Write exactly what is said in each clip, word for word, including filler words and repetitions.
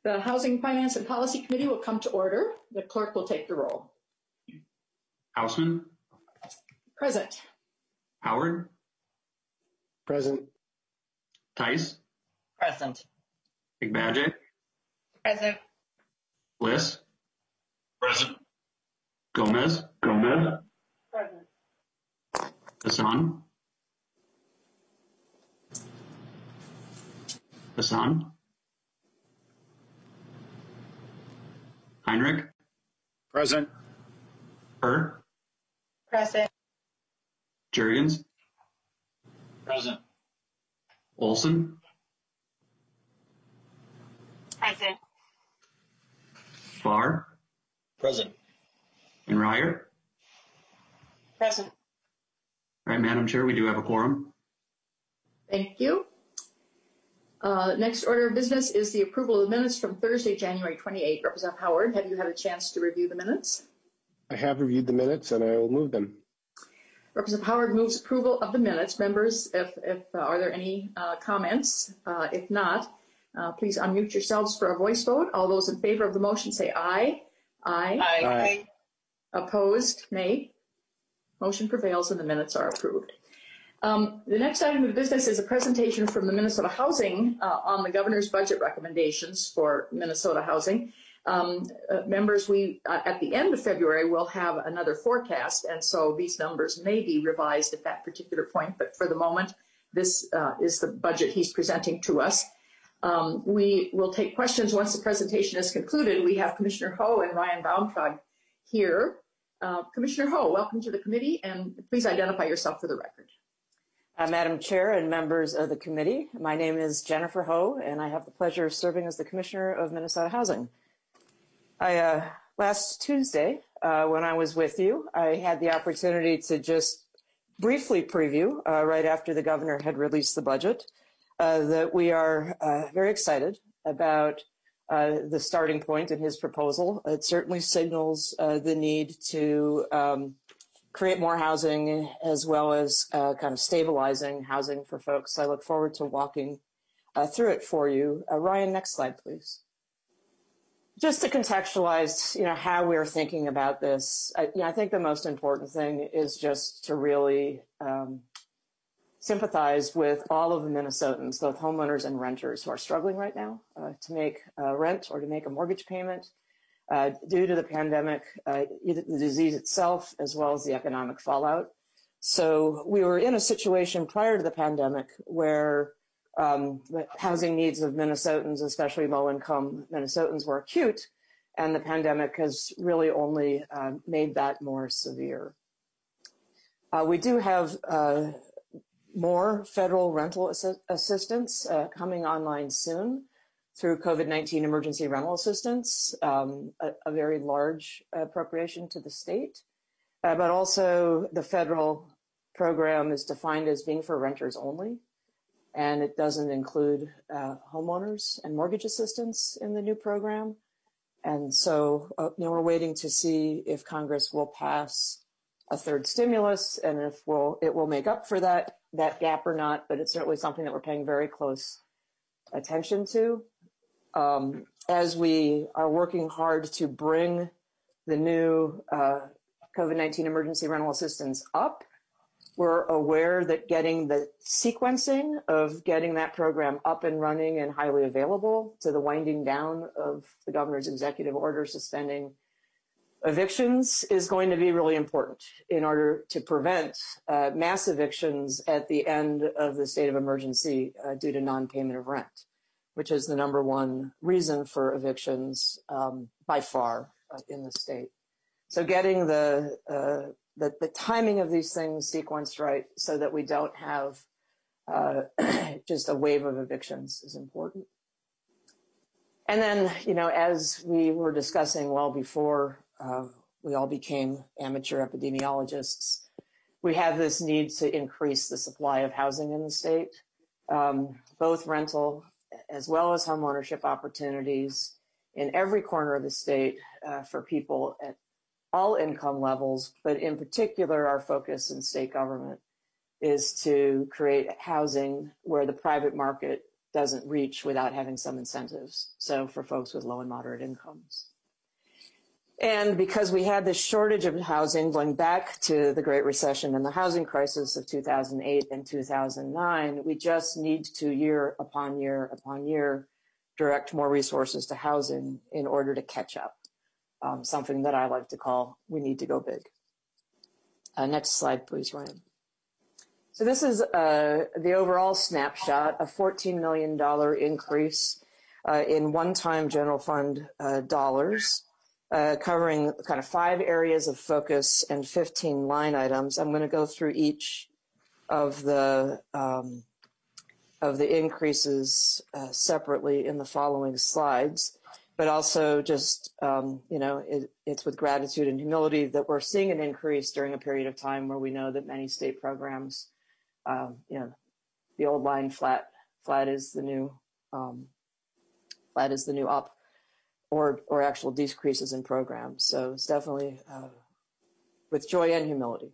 The Housing, Finance, and Policy Committee will come to order. The clerk will take the roll. Hausman? Present. Howard? Present. Tice? Present. Igbadje? Present. Bliss? Present. Gomez? Gomez? Present. Hassan? Hassan? Heinrich? Present. Hur? Present. Jurgens? Present. Olson? Present. Farr? Present. And Ryer? Present. All right, Madam Chair, we do have a quorum. Thank you. Uh, next order of business is the approval of the minutes from Thursday, January twenty-eighth. Representative Howard, have you had a chance to review the minutes? I have reviewed the minutes and I will move them. Representative Howard moves approval of the minutes. Members, if, if uh, are there any uh, comments? Uh, if not, uh, please unmute yourselves for a voice vote. All those in favor of the motion say aye. Aye. Aye. Aye. Opposed, nay. Motion prevails and the minutes are approved. Um, the next item of business is a presentation from the Minnesota Housing uh, on the governor's budget recommendations for Minnesota housing. Um, uh, members, we uh, at the end of February will have another forecast, and so these numbers may be revised at that particular point, but for the moment, this uh, is the budget he's presenting to us. Um, we will take questions once the presentation is concluded. We have Commissioner Ho and Ryan Baumtrag here. Uh, Commissioner Ho, welcome to the committee, and please identify yourself for the record. Uh, Madam Chair and members of the committee, my name is Jennifer Ho, and I have the pleasure of serving as the Commissioner of Minnesota Housing. I, uh, last Tuesday, uh, when I was with you, I had the opportunity to just briefly preview, uh, right after the governor had released the budget, uh, that we are uh, very excited about uh, the starting point in his proposal. It certainly signals uh, the need to um, create more housing as well as uh, kind of stabilizing housing for folks. I look forward to walking uh, through it for you. Uh, Ryan, next slide, please. Just to contextualize, you know, how we're thinking about this, I, you know, I think the most important thing is just to really um, sympathize with all of the Minnesotans, both homeowners and renters, who are struggling right now uh, to make uh, rent or to make a mortgage payment uh, due to the pandemic, uh, either the disease itself as well as the economic fallout. So we were in a situation prior to the pandemic where Um, the housing needs of Minnesotans, especially low-income Minnesotans, were acute, and the pandemic has really only uh, made that more severe. Uh, we do have uh, more federal rental assi- assistance uh, coming online soon through COVID nineteen emergency rental assistance, um, a, a very large appropriation to the state, uh, but also the federal program is defined as being for renters only. And it doesn't include uh, homeowners and mortgage assistance in the new program. And so, uh, you know, we're waiting to see if Congress will pass a third stimulus and if we'll, it will make up for that, that gap or not, but it's certainly something that we're paying very close attention to. Um, as we are working hard to bring the new uh, COVID nineteen emergency rental assistance up, we're aware that getting the sequencing of getting that program up and running and highly available to the winding down of the governor's executive order suspending evictions is going to be really important in order to prevent uh, mass evictions at the end of the state of emergency uh, due to non-payment of rent, which is the number one reason for evictions um, by far uh, in the state. So getting the uh, The, the timing of these things sequenced right so that we don't have uh, just a wave of evictions is important. And then, you know, as we were discussing well before uh, we all became amateur epidemiologists, we have this need to increase the supply of housing in the state, um, both rental as well as home ownership opportunities in every corner of the state uh, for people at all income levels, but in particular, our focus in state government is to create housing where the private market doesn't reach without having some incentives. So for folks with low and moderate incomes. And because we had this shortage of housing going back to the Great Recession and the housing crisis of two thousand eight and two thousand nine, we just need to year upon year upon year direct more resources to housing in order to catch up. Um, something that I like to call, we need to go big. Uh, next slide, please, Ryan. So this is uh, the overall snapshot, a fourteen million dollars increase uh, in one-time general fund uh, dollars, uh, covering kind of five areas of focus and fifteen line items. I'm going to go through each of the um, of the increases uh, separately in the following slides, but also just, um, you know, it, it's with gratitude and humility that we're seeing an increase during a period of time where we know that many state programs, um, you know, the old line flat, flat is the new, um, flat is the new up, or, or actual decreases in programs. So it's definitely uh, with joy and humility.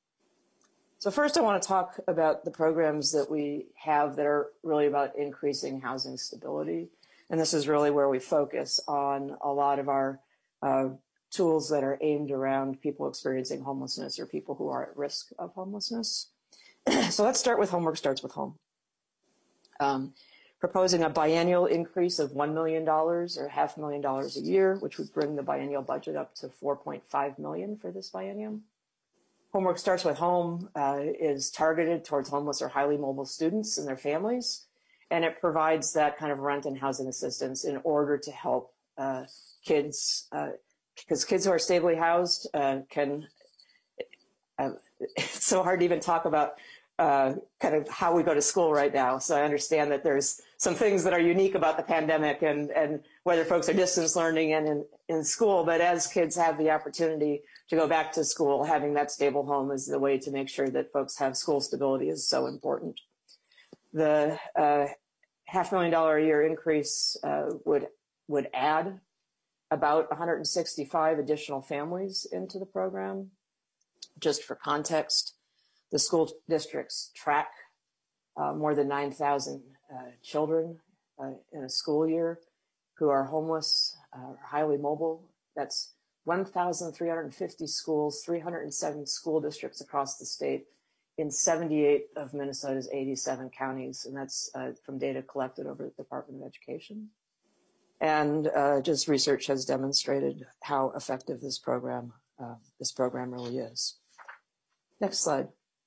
So first I want to talk about the programs that we have that are really about increasing housing stability. And this is really where we focus on a lot of our uh, tools that are aimed around people experiencing homelessness or people who are at risk of homelessness. So let's start with Homework Starts with Home. Um, proposing a biennial increase of one million dollars or half a million dollars a year, which would bring the biennial budget up to four point five million dollars for this biennium. Homework Starts with Home uh, is targeted towards homeless or highly mobile students and their families, and it provides that kind of rent and housing assistance in order to help uh, kids, uh, because kids who are stably housed uh, can, uh, it's so hard to even talk about uh, kind of how we go to school right now. So I understand that there's some things that are unique about the pandemic and, and whether folks are distance learning and in, in school, but as kids have the opportunity to go back to school, having that stable home is the way to make sure that folks have school stability is so important. The uh, half million dollar a year increase uh, would would add about one hundred sixty-five additional families into the program. Just for context, the school districts track uh, more than nine thousand uh, children uh, in a school year who are homeless uh, or highly mobile. That's one thousand three hundred fifty schools, three hundred seven school districts across the state in seventy-eight of Minnesota's eighty-seven counties. And that's uh, from data collected over at the Department of Education. And uh, just research has demonstrated how effective this program, uh, this program really is. Next slide.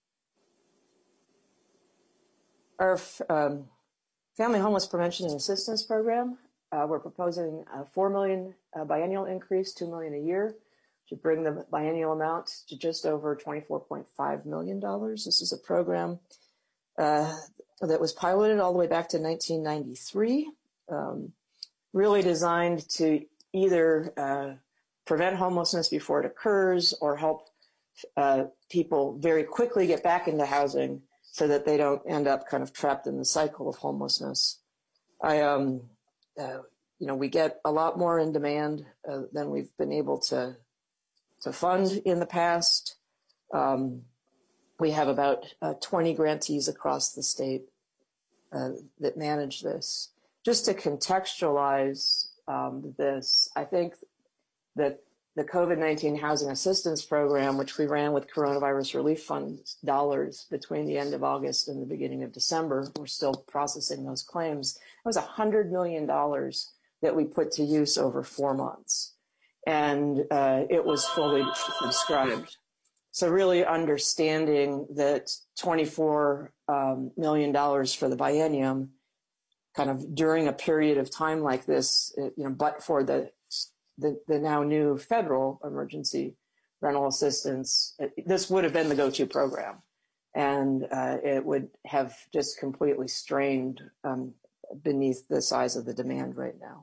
Our um, Family Homeless Prevention and Assistance Program, uh, we're proposing a four million dollars uh, biennial increase, two million dollars a year, to bring the biennial amount to just over twenty-four point five million dollars. This is a program uh, that was piloted all the way back to nineteen ninety-three, um, really designed to either uh, prevent homelessness before it occurs or help uh, people very quickly get back into housing so that they don't end up kind of trapped in the cycle of homelessness. I, um, uh, you know, we get a lot more in demand uh, than we've been able to to fund in the past. Um, we have about uh, twenty grantees across the state uh, that manage this. Just to contextualize um, this, I think that the COVID nineteen Housing Assistance Program, which we ran with Coronavirus Relief Fund dollars between the end of August and the beginning of December, we're still processing those claims. It was one hundred million dollars that we put to use over four months. And uh, it was fully subscribed. So really understanding that twenty-four um, million dollars for the biennium, kind of during a period of time like this, you know, but for the the, the now new federal emergency rental assistance, it, this would have been the go-to program, and uh, it would have just completely strained um, beneath the size of the demand right now.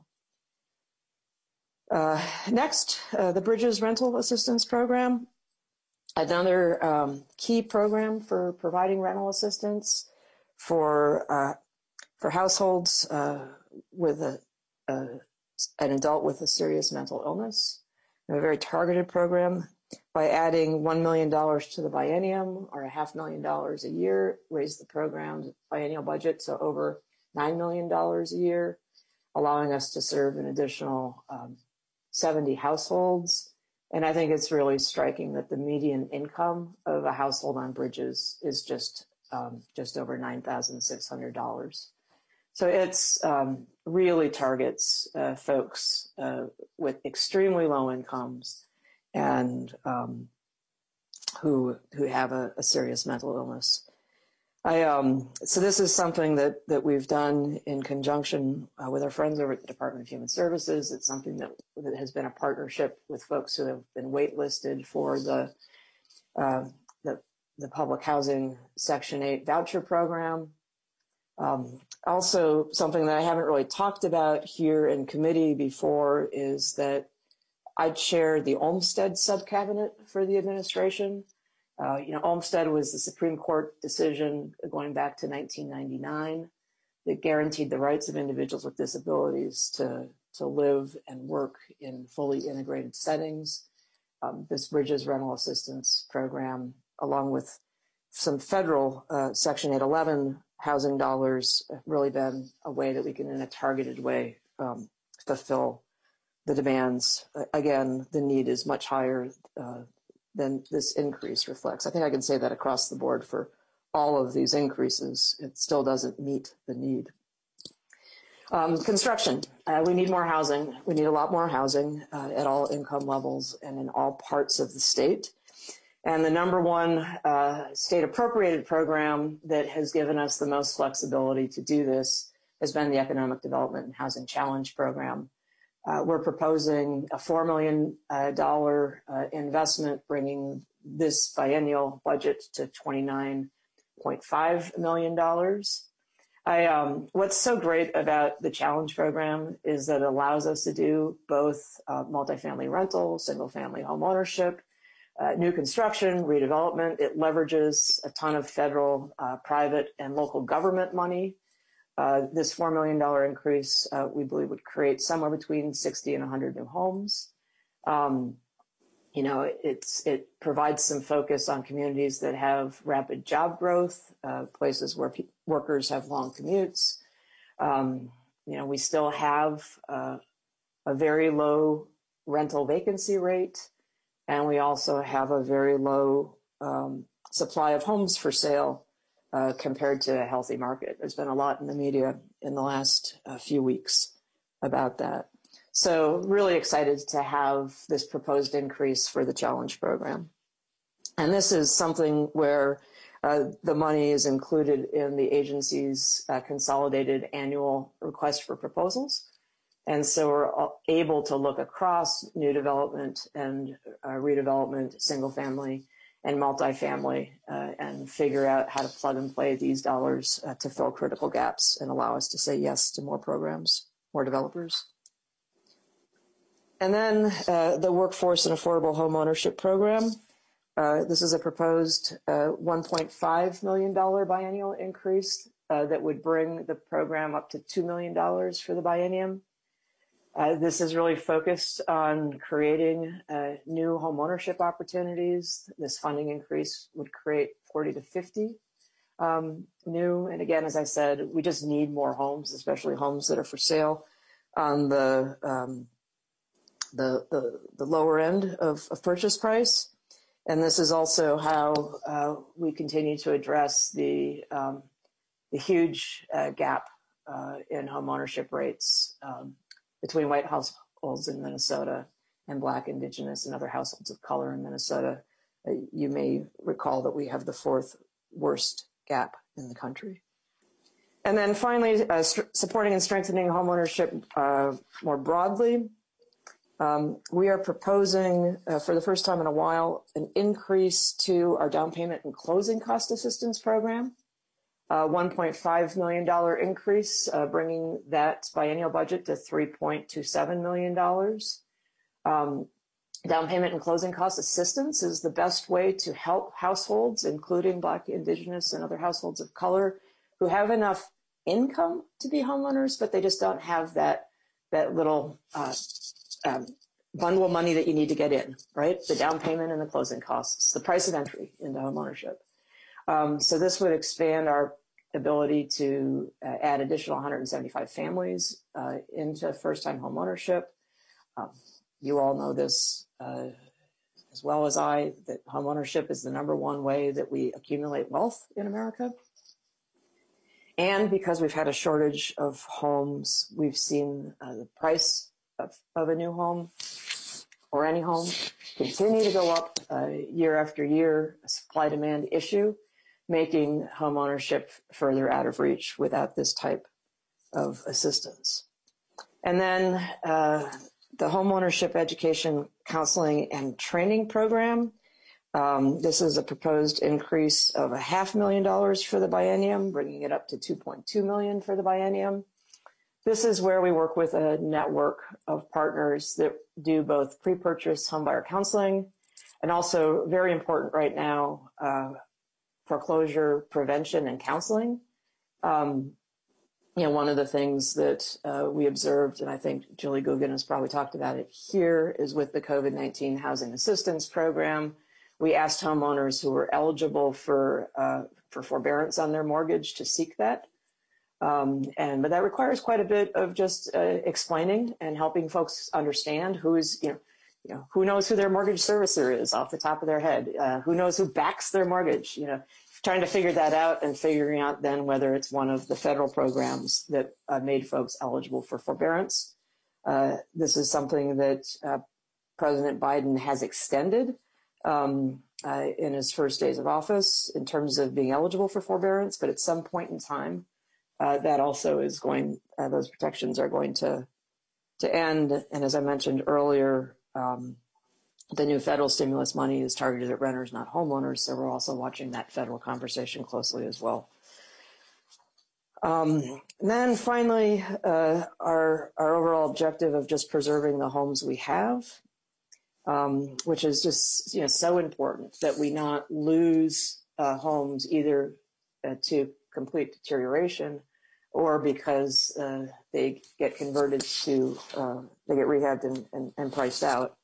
Uh, next, uh, the Bridges Rental Assistance Program, another um, key program for providing rental assistance for uh, for households uh, with a, a, an adult with a serious mental illness. A very targeted program by adding one million dollars to the biennium or a half million dollars a year, raise the program's biennial budget to over nine million dollars a year, allowing us to serve an additional um, seventy households. And I think it's really striking that the median income of a household on bridges is just um, just over nine thousand six hundred dollars. So it's um, really targets uh, folks uh, with extremely low incomes and um, who who have a, a serious mental illness. I, um, so this is something that, that we've done in conjunction uh, with our friends over at the Department of Human Services. It's something that, that has been a partnership with folks who have been waitlisted for the, uh, the, the public housing Section eight voucher program. Um, also, something that I haven't really talked about here in committee before is that I chaired the Olmstead subcabinet for the administration. Uh, you know, Olmstead was the Supreme Court decision going back to nineteen ninety-nine that guaranteed the rights of individuals with disabilities to, to live and work in fully integrated settings. Um, this Bridges Rental Assistance Program, along with some federal uh, Section eight eleven housing dollars, have really been a way that we can, in a targeted way, um, fulfill the demands. Uh, again, the need is much higher uh, than this increase reflects. I think I can say that across the board for all of these increases. It still doesn't meet the need. Um, construction. Uh, we need more housing. We need a lot more housing uh, at all income levels and in all parts of the state. And the number one uh, state appropriated program that has given us the most flexibility to do this has been the Economic Development and Housing Challenge Program. Uh, we're proposing a four million dollars uh, investment, bringing this biennial budget to twenty-nine point five million dollars. I, um, what's so great about the Challenge Program is that it allows us to do both uh, multifamily rental, single-family home ownership, uh, new construction, redevelopment. It leverages a ton of federal, uh, private, and local government money. Uh, this four million dollars increase, uh, we believe, would create somewhere between sixty and one hundred new homes. Um, you know, it's, it provides some focus on communities that have rapid job growth, uh, places where pe- workers have long commutes. Um, you know, we still have uh, a very low rental vacancy rate, and we also have a very low um, supply of homes for sale Uh, compared to a healthy market. There's been a lot in the media in the last uh, few weeks about that. So really excited to have this proposed increase for the Challenge Program. And this is something where uh, the money is included in the agency's uh, consolidated annual request for proposals. And so we're able to look across new development and uh, redevelopment, single family, and multifamily, uh, and figure out how to plug and play these dollars uh, to fill critical gaps and allow us to say yes to more programs, more developers. And then uh, the Workforce and Affordable Home Ownership Program. Uh, this is a proposed uh, one point five million dollars biennial increase uh, that would bring the program up to two million dollars for the biennium. Uh, this is really focused on creating uh, new home ownership opportunities. This funding increase would create forty to fifty um, new. And again, as I said, we just need more homes, especially homes that are for sale on the um, the, the, the lower end of, of purchase price. And this is also how uh, we continue to address the, um, the huge uh, gap uh, in home ownership rates um, between white households in Minnesota and Black, Indigenous, and other households of color in Minnesota. Uh, you may recall that we have the fourth worst gap in the country. And then finally, uh, st- supporting and strengthening homeownership uh, more broadly. Um, we are proposing, uh, for the first time in a while, an increase to our down payment and closing cost assistance program. Uh, one point five million dollars increase, uh, bringing that biennial budget to three point two seven million dollars. Um, down payment and closing cost assistance is the best way to help households, including Black, Indigenous, and other households of color, who have enough income to be homeowners, but they just don't have that that little uh, um, bundle of money that you need to get in, right? The down payment and the closing costs, the price of entry into homeownership. Um, so this would expand our ability to uh, add additional one hundred seventy-five families uh, into first-time home ownership. Um, you all know this uh, as well as I, that home ownership is the number one way that we accumulate wealth in America. And because we've had a shortage of homes, we've seen uh, the price of, of a new home or any home continue to go up uh, year after year, a supply-demand issue, making home ownership further out of reach without this type of assistance. And then uh, the Home Ownership Education, Counseling, and Training Program. Um, this is a proposed increase of a half million dollars for the biennium, bringing it up to two point two million dollars for the biennium. This is where we work with a network of partners that do both pre-purchase homebuyer counseling and also, very important right now, uh, foreclosure prevention and counseling. Um, you know, one of the things that uh, we observed, and I think Julie Guggen has probably talked about it here, is with the COVID nineteen Housing Assistance Program. We asked homeowners who were eligible for uh, for forbearance on their mortgage to seek that. Um, and but that requires quite a bit of just uh, explaining and helping folks understand who's, you know, you know, who knows who their mortgage servicer is off the top of their head, uh, who knows who backs their mortgage, you know, trying to figure that out and figuring out then whether it's one of the federal programs that uh, made folks eligible for forbearance. Uh, this is something that uh, President Biden has extended um, uh, in his first days of office in terms of being eligible for forbearance, but at some point in time, uh, that also is going, uh, those protections are going to, to end. And as I mentioned earlier, um, the new federal stimulus money is targeted at renters, not homeowners, so we're also watching that federal conversation closely as well. Um, and then finally, uh, our, our overall objective of just preserving the homes we have, um, which is just, you know, so important that we not lose uh, homes either uh, to complete deterioration or because uh, they get converted to, uh, they get rehabbed and, and, and priced out.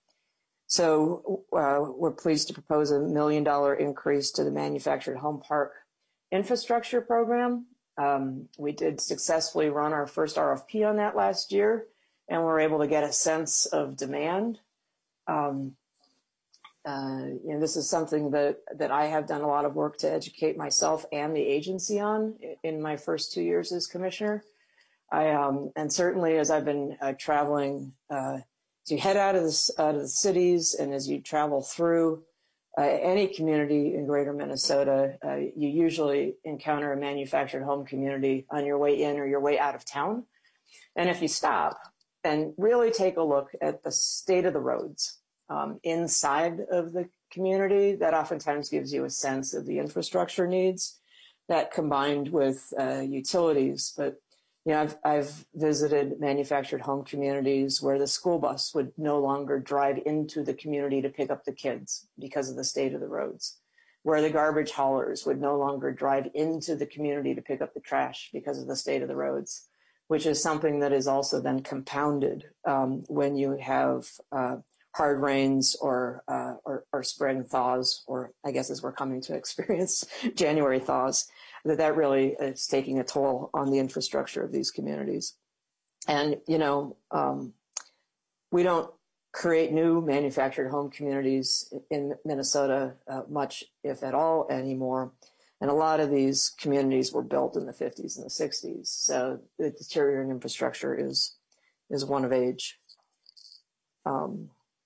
So uh, we're pleased to propose a million dollar increase to the manufactured home park infrastructure program. Um, we did successfully run our first R F P on that last year, and we're able to get a sense of demand. Um, uh, you know, this is something that, that I have done a lot of work to educate myself and the agency on in my first two years as commissioner. I um, and certainly as I've been uh, traveling, uh, as you head out of, the, out of the cities and as you travel through uh, any community in greater Minnesota, uh, you usually encounter a manufactured home community on your way in or your way out of town. And if you stop and really take a look at the state of the roads um, inside of the community, that oftentimes gives you a sense of the infrastructure needs that combined with uh, utilities. But you know, I've, I've visited manufactured home communities where the school bus would no longer drive into the community to pick up the kids because of the state of the roads, where the garbage haulers would no longer drive into the community to pick up the trash because of the state of the roads, which is something that is also then compounded um, when you have uh, hard rains or, uh, or, or spring thaws, or I guess as we're coming to experience January thaws. That that really is taking a toll on the infrastructure of these communities. And, you know, um, we don't create new manufactured home communities in Minnesota uh, much, if at all, anymore. And a lot of these communities were built in the fifties and the sixties. So the deteriorating infrastructure is, is one of age. Um,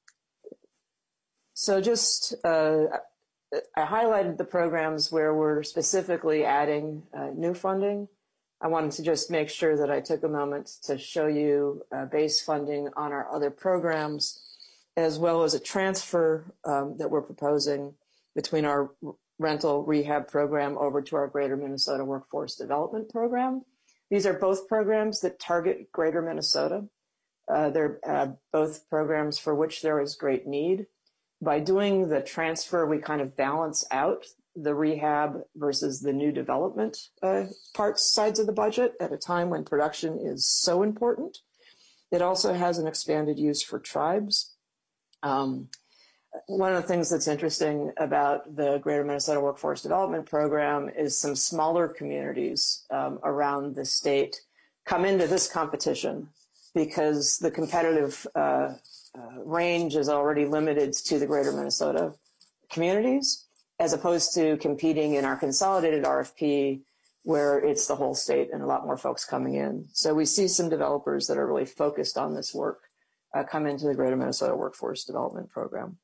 so just, uh, I highlighted the programs where we're specifically adding uh, new funding. I wanted to just make sure that I took a moment to show you uh, base funding on our other programs, as well as a transfer um, that we're proposing between our rental rehab program over to our Greater Minnesota Workforce Development Program. These are both programs that target Greater Minnesota. Uh, they're uh, both programs for which there is great need. By doing the transfer, we kind of balance out the rehab versus the new development uh, parts sides of the budget at a time when production is so important. It also has an expanded use for tribes. Um, one of the things that's interesting about the Greater Minnesota Workforce Development Program is some smaller communities um, around the state come into this competition because the competitive uh, uh, range is already limited to the Greater Minnesota communities, as opposed to competing in our consolidated R F P where it's the whole state and a lot more folks coming in. So we see some developers that are really focused on this work uh, come into the Greater Minnesota Workforce Development Program.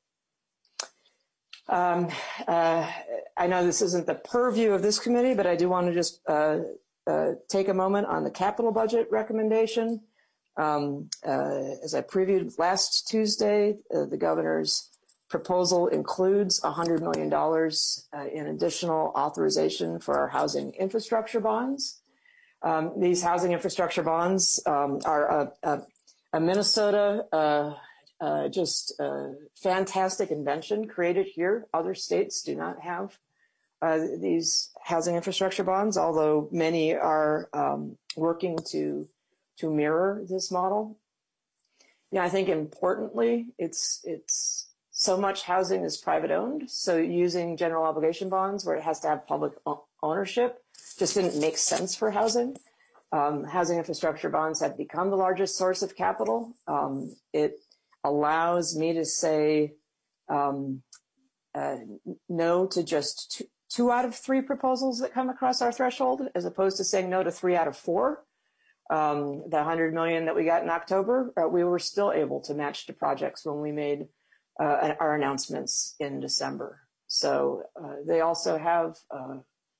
Um, uh, I know this isn't the purview of this committee, but I do want to just uh, uh, take a moment on the capital budget recommendation. Um, uh, as I previewed last Tuesday, uh, the governor's proposal includes one hundred million dollars uh, in additional authorization for our housing infrastructure bonds. Um, these housing infrastructure bonds um, are a, a, a Minnesota uh, uh, just uh, fantastic invention created here. Other states do not have uh, these housing infrastructure bonds, although many are um, working to to mirror this model. Yeah, I think importantly, it's it's so much housing is private owned. So using general obligation bonds where it has to have public ownership just didn't make sense for housing. Um, housing infrastructure bonds have become the largest source of capital. Um, it allows me to say um, uh, no to just two, two out of three proposals that come across our threshold, as opposed to saying no to three out of four. Um, the one hundred million that we got in October, uh, we were still able to match to projects when we made uh, our announcements in December. So uh, they also have uh,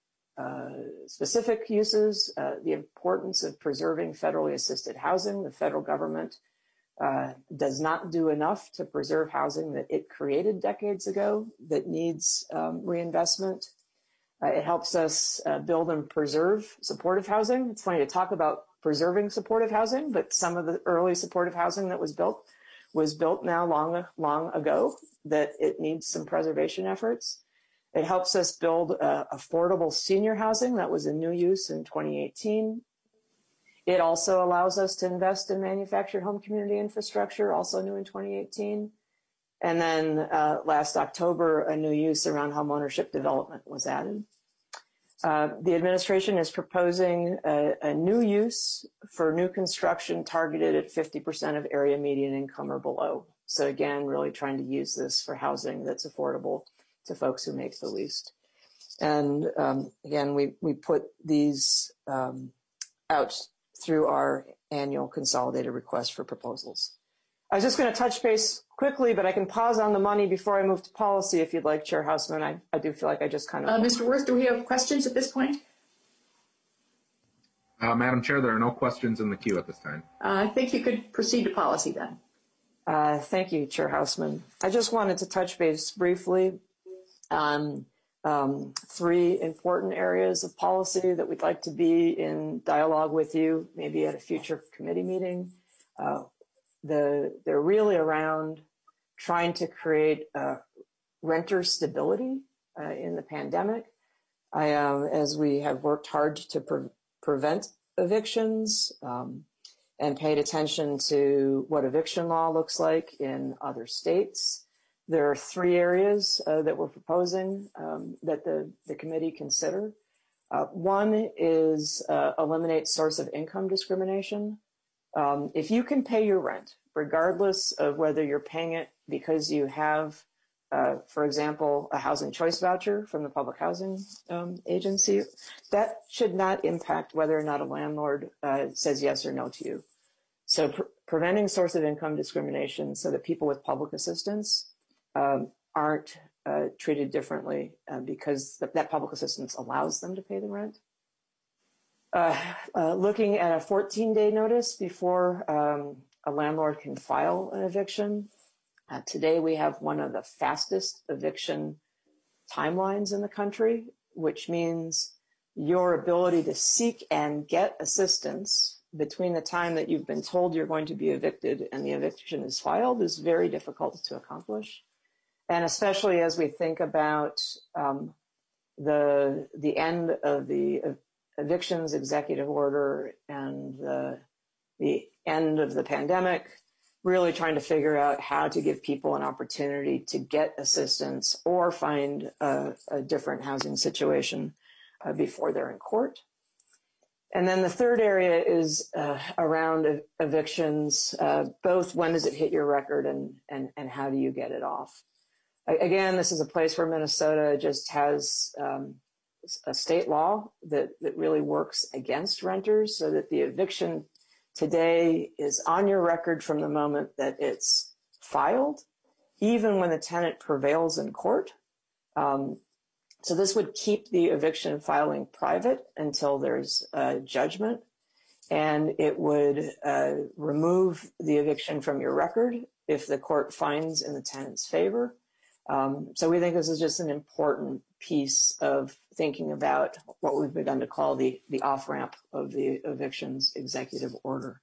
uh, specific uses, uh, the importance of preserving federally assisted housing. The federal government uh, does not do enough to preserve housing that it created decades ago that needs um, reinvestment. Uh, it helps us uh, build and preserve supportive housing. It's funny to talk about preserving supportive housing, but some of the early supportive housing that was built was built now long, long ago, that it needs some preservation efforts. It helps us build uh, affordable senior housing that was in new use in twenty eighteen. It also allows us to invest in manufactured home community infrastructure, also new in twenty eighteen. And then uh, last October, a new use around home ownership development was added. Uh, the administration is proposing a, a new use for new construction targeted at fifty percent of area median income or below. So again, really trying to use this for housing that's affordable to folks who make the least. And um, again, we, we put these um, out through our annual consolidated request for proposals. I was just going to touch base quickly, but I can pause on the money before I move to policy if you'd like, Chair Hausman. I, I do feel like I just kind of... Uh, Mister Wirth, do we have questions at this point? Uh, Madam Chair, there are no questions in the queue at this time. Uh, I think you could proceed to policy then. Uh, thank you, Chair Hausman. I just wanted to touch base briefly on um, three important areas of policy that we'd like to be in dialogue with you, maybe at a future committee meeting. Uh, The, they're really around trying to create uh, renter stability uh, in the pandemic. I, um, as we have worked hard to pre prevent evictions um, and paid attention to what eviction law looks like in other states, there are three areas uh, that we're proposing um, that the, the committee consider. Uh, one is uh, eliminate source of income discrimination. Um, if you can pay your rent, regardless of whether you're paying it because you have, uh, for example, a housing choice voucher from the Public Housing um, Agency, that should not impact whether or not a landlord uh, says yes or no to you. So pre preventing source of income discrimination so that people with public assistance um, aren't uh, treated differently uh, because th that public assistance allows them to pay the rent. Uh, uh, looking at a fourteen day notice before um, a landlord can file an eviction. Uh, today we have one of the fastest eviction timelines in the country, which means your ability to seek and get assistance between the time that you've been told you're going to be evicted and the eviction is filed is very difficult to accomplish. And especially as we think about um, the, the end of the uh, evictions executive order and the, the end of the pandemic, really trying to figure out how to give people an opportunity to get assistance or find a, a different housing situation uh, before they're in court. And then the third area is uh, around ev- evictions, uh, both when does it hit your record and, and, and how do you get it off? A- again, this is a place where Minnesota just has um, a state law that, that really works against renters, so that the eviction today is on your record from the moment that it's filed, even when the tenant prevails in court. Um, So this would keep the eviction filing private until there's a judgment, and it would uh, remove the eviction from your record if the court finds in the tenant's favor. Um, so we think this is just an important piece of thinking about what we've begun to call the, the off-ramp of the evictions executive order.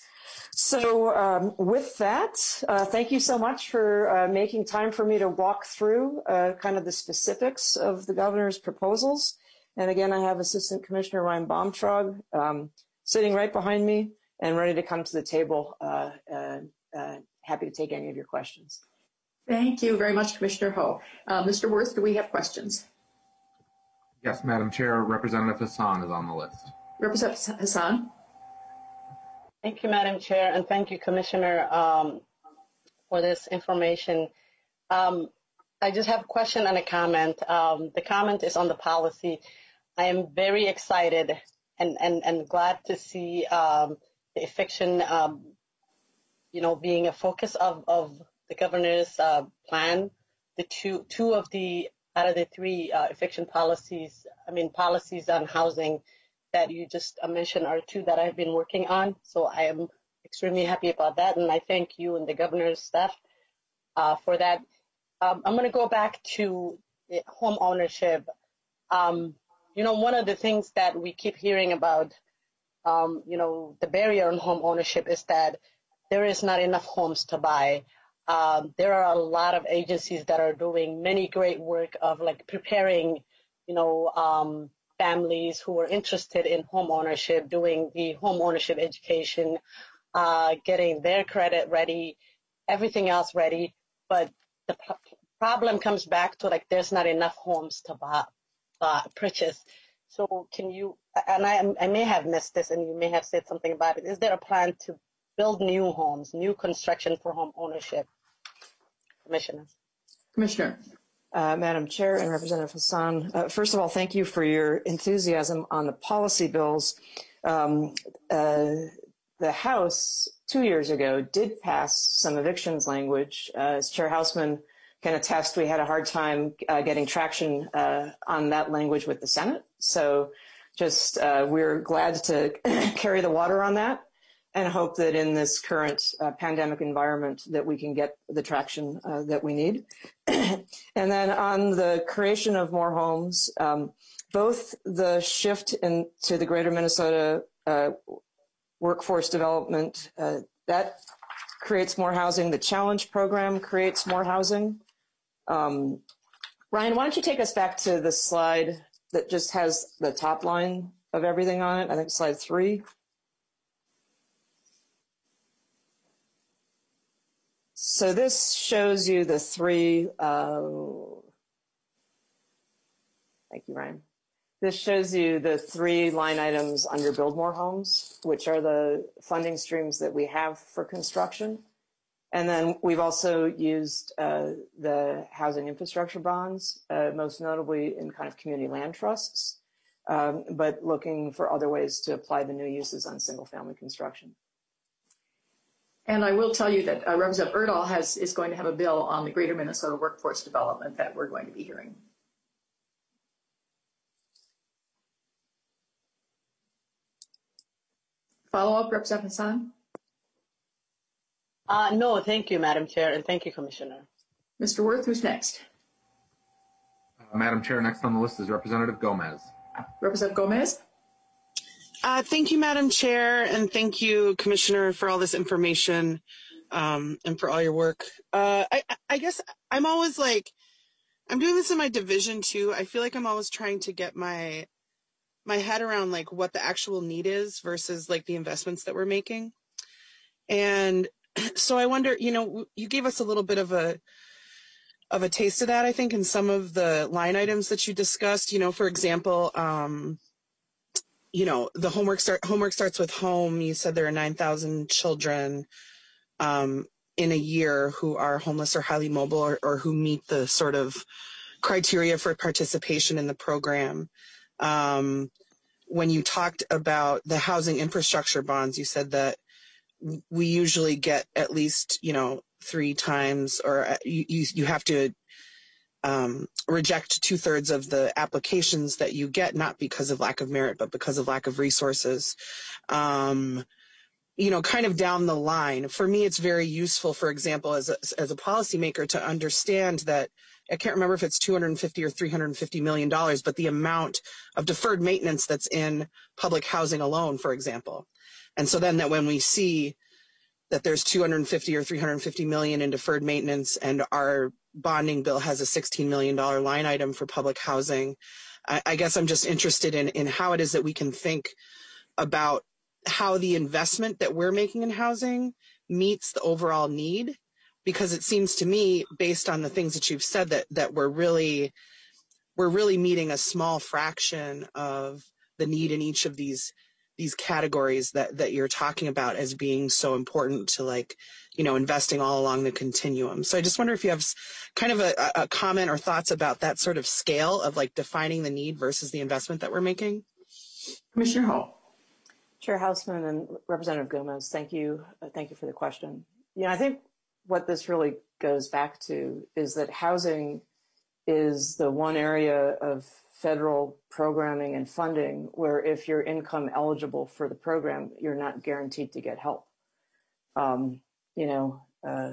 So um, with that, uh, thank you so much for uh, making time for me to walk through uh, kind of the specifics of the governor's proposals. And again, I have Assistant Commissioner Ryan Baumtrog um, sitting right behind me and ready to come to the table. Uh, uh, uh, happy to take any of your questions. Thank you very much, Commissioner Ho. Uh, Mister Wirth, do we have questions? Yes, Madam Chair, Representative Hassan is on the list. Representative Hassan. Thank you, Madam Chair, and thank you, Commissioner, um, for this information. Um, I just have a question and a comment. Um, the comment is on the policy. I am very excited and, and, and glad to see um, the eviction, um, you know, being a focus of, of the governor's uh, plan. The two, two of the, out of the three uh, eviction policies, I mean, policies on housing that you just mentioned are two that I've been working on. So I am extremely happy about that. And I thank you and the governor's staff uh, for that. Um, I'm going to go back to home ownership. Um, you know, one of the things that we keep hearing about, um, you know, the barrier on home ownership is that there is not enough homes to buy. Um, there are a lot of agencies that are doing many great work of like preparing, you know, um, families who are interested in home ownership, doing the home ownership education, uh, getting their credit ready, everything else ready. But the p- problem comes back to like there's not enough homes to buy, uh, purchase. So can you, and I, I may have missed this and you may have said something about it, is there a plan to build new homes, new construction for home ownership? Commissioners. Commissioner. Uh, Madam Chair and Representative Hassan, uh, first of all, thank you for your enthusiasm on the policy bills. Um, uh, the House two years ago did pass some evictions language. Uh, as Chair Hausman can attest, we had a hard time uh, getting traction uh, on that language with the Senate. So just uh, we're glad to carry the water on that and hope that in this current uh, pandemic environment that we can get the traction uh, that we need. And then on the creation of more homes, um, both the shift into the Greater Minnesota uh, workforce development, uh, that creates more housing. The Challenge program creates more housing. Um, Ryan, why don't you take us back to the slide that just has the top line of everything on it? I think slide three. So this shows you the three, uh, thank you, Ryan. This shows you the three line items under Build More Homes, which are the funding streams that we have for construction. And then we've also used uh, the housing infrastructure bonds, uh, most notably in kind of community land trusts, um, but looking for other ways to apply the new uses on single family construction. And I will tell you that uh, Representative Erdahl has, is going to have a bill on the Greater Minnesota workforce development that we're going to be hearing. Follow-up, Representative Hassan? Uh, no, thank you, Madam Chair, and thank you, Commissioner. Mister Wirth, who's next? Uh, Madam Chair, next on the list is Representative Gomez. Representative Gomez? Uh, thank you, Madam Chair, and thank you, Commissioner, for all this information um, and for all your work. Uh, I, I guess I'm always like, I'm doing this in my division too. I feel like I'm always trying to get my my head around like what the actual need is versus like the investments that we're making. And so I wonder, you know, you gave us a little bit of a of a taste of that, I think, in some of the line items that you discussed. You know, for example, um, you know, the homework start homework starts with home. You said there are nine thousand children um, in a year who are homeless or highly mobile, or, or who meet the sort of criteria for participation in the program. Um, when you talked about the housing infrastructure bonds, you said that we usually get at least, you know, three times, or you, you, you have to um, reject two thirds of the applications that you get, not because of lack of merit, but because of lack of resources. Um, you know, kind of down the line, for me, it's very useful, for example, as a, as a policymaker, to understand that, I can't remember if it's two hundred fifty or three hundred fifty million dollars, but the amount of deferred maintenance that's in public housing alone, for example. And so then that when we see that there's two hundred fifty or three hundred fifty million in deferred maintenance, and our bonding bill has a sixteen million dollars line item for public housing, I, I guess I'm just interested in, in how it is that we can think about how the investment that we're making in housing meets the overall need. Because it seems to me, based on the things that you've said, that, that we're really, we're really meeting a small fraction of the need in each of these, these categories that, that you're talking about as being so important to, like, you know, investing all along the continuum. So I just wonder if you have kind of a, a comment or thoughts about that sort of scale of, like, defining the need versus the investment that we're making. Commissioner Hall. Chair Houseman and Representative Gomez, thank you. Uh, thank you for the question. Yeah, I think what this really goes back to is that housing is the one area of federal programming and funding where, if you're income eligible for the program, you're not guaranteed to get help. Um, you know, uh,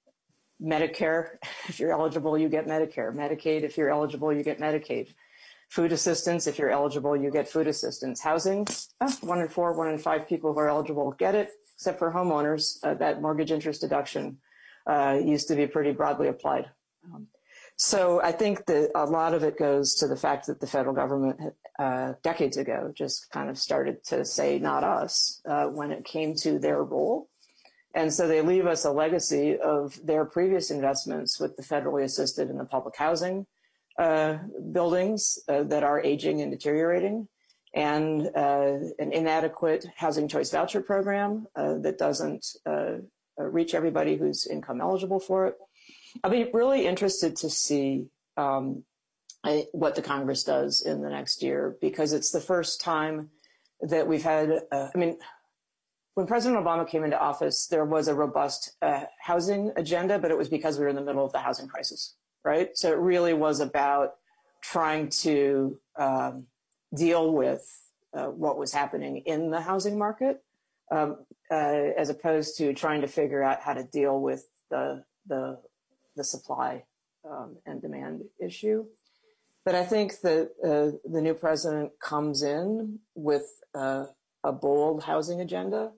Medicare, if you're eligible, you get Medicare. Medicaid, if you're eligible, you get Medicaid. Food assistance, if you're eligible, you get food assistance. Housing, oh, one in four, one in five people who are eligible get it, except for homeowners. Uh, that mortgage interest deduction uh, used to be pretty broadly applied. Um, so I think that a lot of it goes to the fact that the federal government uh, decades ago just kind of started to say, not us, uh, when it came to their role. And so they leave us a legacy of their previous investments with the federally assisted and the public housing Uh, buildings uh, that are aging and deteriorating, and uh, an inadequate housing choice voucher program uh, that doesn't uh, reach everybody who's income eligible for it. I'll be really interested to see um, I, what the Congress does in the next year, because it's the first time that we've had, uh, I mean, when President Obama came into office, there was a robust uh, housing agenda, but it was because we were in the middle of the housing crisis. Right? So it really was about trying to um, deal with uh, what was happening in the housing market, um, uh, as opposed to trying to figure out how to deal with the the, the supply um, and demand issue. But I think that uh, the new president comes in with uh, a bold housing agenda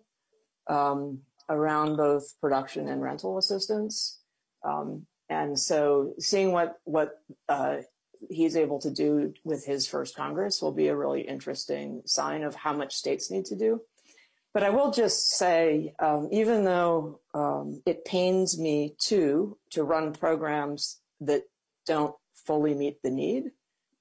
um, around both production and rental assistance. Um, And so seeing what, what uh, he's able to do with his first Congress will be a really interesting sign of how much states need to do. But I will just say, um, even though um, it pains me too to run programs that don't fully meet the need,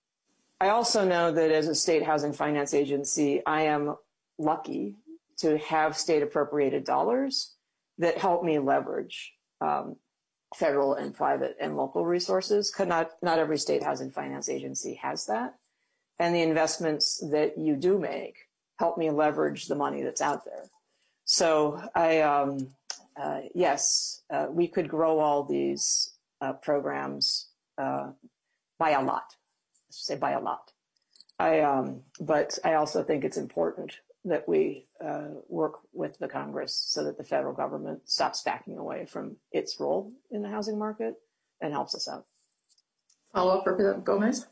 I also know that as a state housing finance agency, I am lucky to have state appropriated dollars that help me leverage um, federal and private and local resources. Could not, not every state housing finance agency has that. And the investments that you do make help me leverage the money that's out there. So I, um, uh, yes, uh, we could grow all these uh, programs uh, by a lot, let's say by a lot. I, um, but I also think it's important that we uh, work with the Congress so that the federal government stops backing away from its role in the housing market and helps us out. Follow up, Representative Gomez.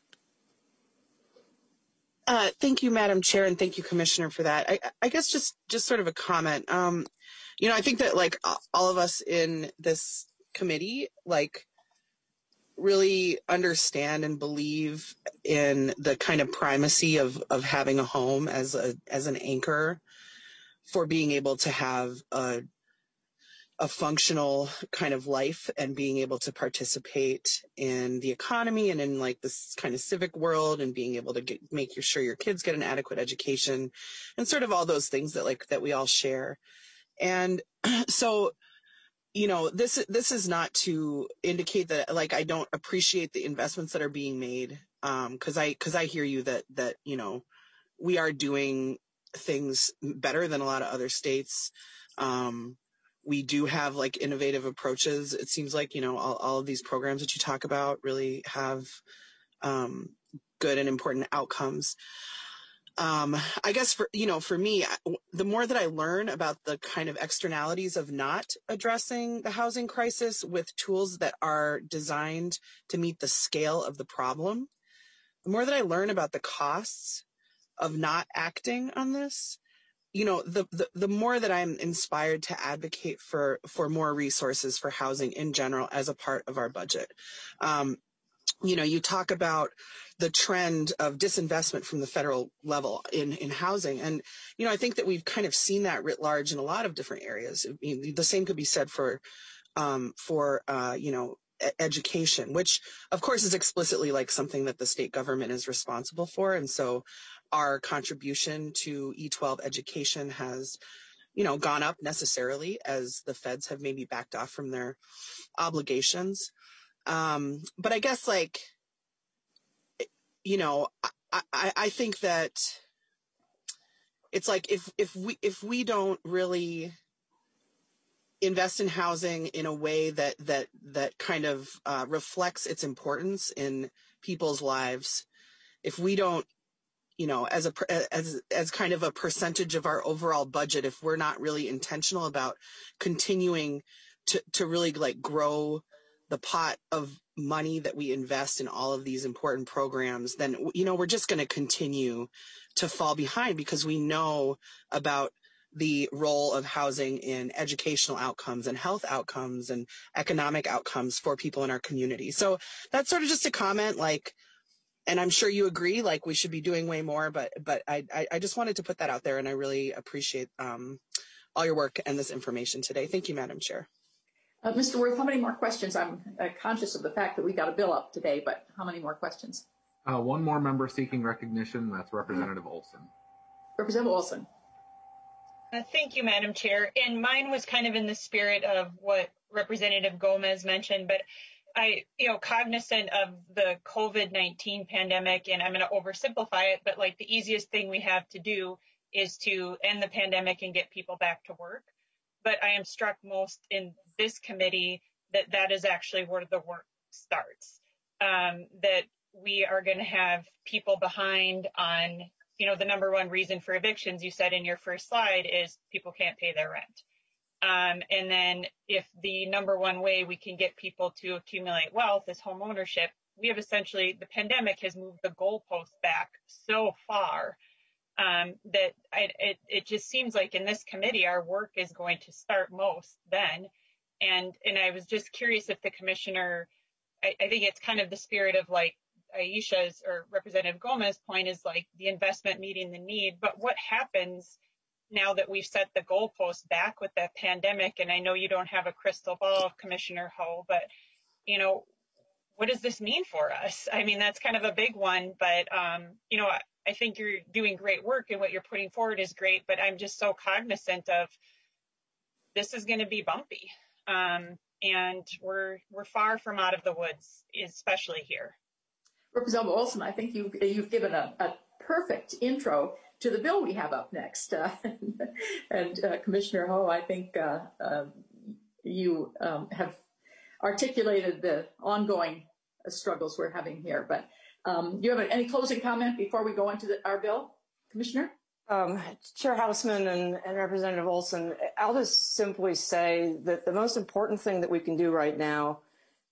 Uh, thank you, Madam Chair, and thank you, Commissioner, for that. I, I guess just, just sort of a comment. Um, you know, I think that, like, all of us in this committee, like, really understand and believe in the kind of primacy of, of having a home as a as an anchor for being able to have a a functional kind of life and being able to participate in the economy and in like this kind of civic world and being able to get, make sure your kids get an adequate education and sort of all those things that like that we all share. And so, you know, this this is not to indicate that like I don't appreciate the investments that are being made, um, because I because I hear you that that you know we are doing things better than a lot of other states. Um, we do have like innovative approaches. It seems like, you know, all, all of these programs that you talk about really have um, good and important outcomes. Um, I guess for, you know, for me, the more that I learn about the kind of externalities of not addressing the housing crisis with tools that are designed to meet the scale of the problem, the more that I learn about the costs of not acting on this, you know, the, the, the more that I'm inspired to advocate for, for more resources for housing in general as a part of our budget. Um, you know, you talk about the trend of disinvestment from the federal level in, in housing. And, you know, I think that we've kind of seen that writ large in a lot of different areas. I mean, the same could be said for, um, for, uh, you know, education, which of course is explicitly like something that the state government is responsible for. And so our contribution to E twelve education has, you know, gone up necessarily as the feds have maybe backed off from their obligations. Um, but I guess like, you know, I, I, I think that it's like if, if we, if we don't really invest in housing in a way that, that, that kind of uh, reflects its importance in people's lives, if we don't, you know, as a, as, as kind of a percentage of our overall budget, if we're not really intentional about continuing to, to really like grow the pot of money that we invest in all of these important programs, then, you know, we're just going to continue to fall behind because we know about the role of housing in educational outcomes and health outcomes and economic outcomes for people in our community. So that's sort of just a comment, like, and I'm sure you agree, like we should be doing way more, but but I, I just wanted to put that out there, and I really appreciate um, all your work and this information today. Thank you, Madam Chair. Uh, Mister Wirth, how many more questions? I'm uh, conscious of the fact that we got a bill up today, but how many more questions? Uh, one more member seeking recognition. That's Representative Olson. Representative Olson. Uh, thank you, Madam Chair. And mine was kind of in the spirit of what Representative Gomez mentioned, but I, you know, cognizant of the COVID nineteen pandemic, and I'm going to oversimplify it, but like the easiest thing we have to do is to end the pandemic and get people back to work. But I am struck most in this committee that that is actually where the work starts, um, that we are going to have people behind on, you know, the number one reason for evictions, you said in your first slide, is people can't pay their rent. Um, and then if the number one way we can get people to accumulate wealth is home ownership, we have essentially, the pandemic has moved the goalpost back so far um, that I, it, it just seems like in this committee, our work is going to start most then. And, and I was just curious if the commissioner, I, I think it's kind of the spirit of like Aisha's or Representative Gomez's point is like the investment meeting the need, but what happens now that we've set the goalpost back with that pandemic? And I know you don't have a crystal ball, Commissioner Ho, but, you know, what does this mean for us? I mean, that's kind of a big one, but, um, you know, I, I think you're doing great work and what you're putting forward is great, but I'm just so cognizant of this is going to be bumpy. Um, and we're, we're far from out of the woods, especially here. Representative Olson, I think you've, you've given a, a perfect intro to the bill we have up next. Uh, and uh, Commissioner Ho, I think uh, uh, you um, have articulated the ongoing struggles we're having here. But um, do you have any closing comment before we go into the, our bill, Commissioner? Um, Chair Hausman and, and Representative Olson, I'll just simply say that the most important thing that we can do right now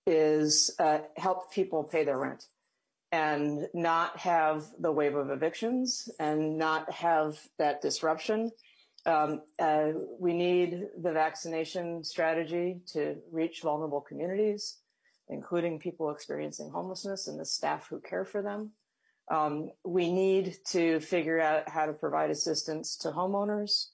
is uh, help people pay their rent and not have the wave of evictions and not have that disruption. Um, uh, we need the vaccination strategy to reach vulnerable communities, including people experiencing homelessness and the staff who care for them. Um, we need to figure out how to provide assistance to homeowners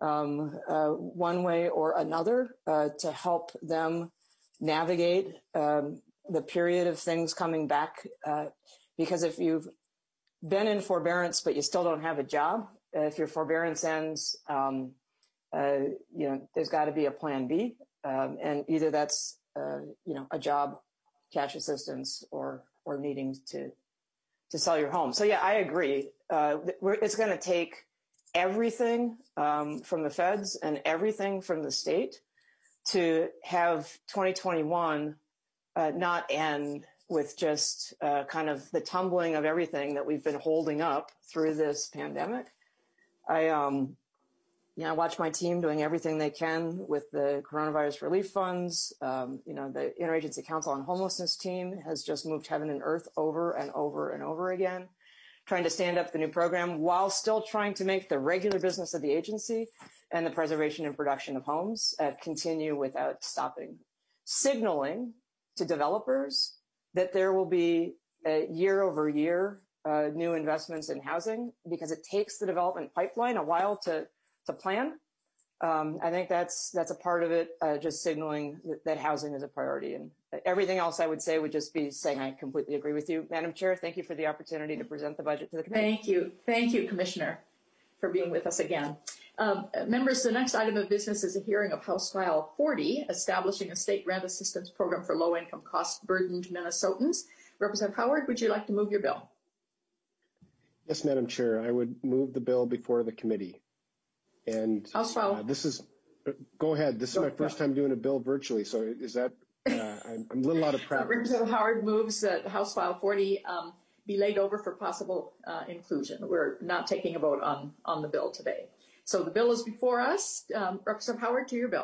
um, uh, one way or another uh, to help them navigate um, the period of things coming back. Uh, because if you've been in forbearance but you still don't have a job, uh, if your forbearance ends, um, uh, you know, there's got to be a plan B, um, and either that's uh, you know, a job, cash assistance, or or needing to to sell your home. So yeah, I agree. Uh, we're, it's going to take everything um, from the feds and everything from the state to have twenty twenty-one uh, not end with just uh, kind of the tumbling of everything that we've been holding up through this pandemic. I, um, you know, I watch my team doing everything they can with the coronavirus relief funds. Um, you know, the Interagency Council on Homelessness team has just moved heaven and earth over and over and over again, trying to stand up the new program while still trying to make the regular business of the agency and the preservation and production of homes uh, continue without stopping, signaling to developers that there will be uh, year over year uh, new investments in housing, because it takes the development pipeline a while to to plan. Um, I think that's that's a part of it, uh, just signaling that, that housing is a priority. And everything else I would say would just be saying I completely agree with you. Madam Chair, thank you for the opportunity to present the budget to the committee. Thank you. Thank you, Commissioner, for being with us again. Um, members, the next item of business is a hearing of House File forty, establishing a state rent assistance program for low-income, cost-burdened Minnesotans. Representative Howard, would you like to move your bill? Yes, Madam Chair, I would move the bill before the committee. And House File. Uh, this is, go ahead. This is my first time doing a bill virtually. So is that, uh, I'm, I'm a little out of practice. Representative Howard moves that House File forty um, be laid over for possible uh, inclusion. We're not taking a vote on, on the bill today. So the bill is before us. Um, Representative Howard, to your bill.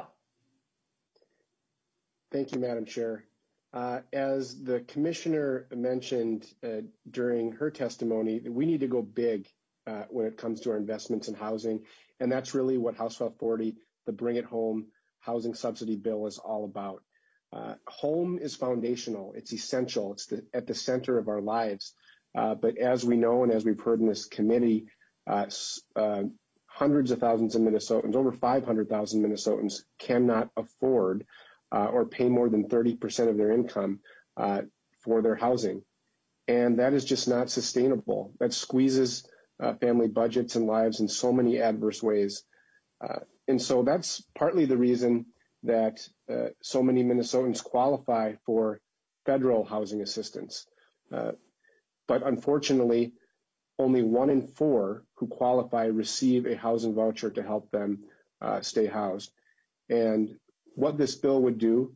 Thank you, Madam Chair. Uh, as the commissioner mentioned uh, during her testimony, we need to go big uh, when it comes to our investments in housing. And that's really what House File forty, the Bring It Home housing subsidy bill, is all about. Uh, home is foundational. It's essential. It's the, at the center of our lives. Uh, but as we know, and as we've heard in this committee, uh, uh, hundreds of thousands of Minnesotans, over five hundred thousand Minnesotans, cannot afford uh, or pay more than thirty percent of their income uh, for their housing. And that is just not sustainable. That squeezes uh, family budgets and lives in so many adverse ways. Uh, and so that's partly the reason that uh, so many Minnesotans qualify for federal housing assistance. Uh, but unfortunately, only one in four who qualify receive a housing voucher to help them uh, stay housed. And what this bill would do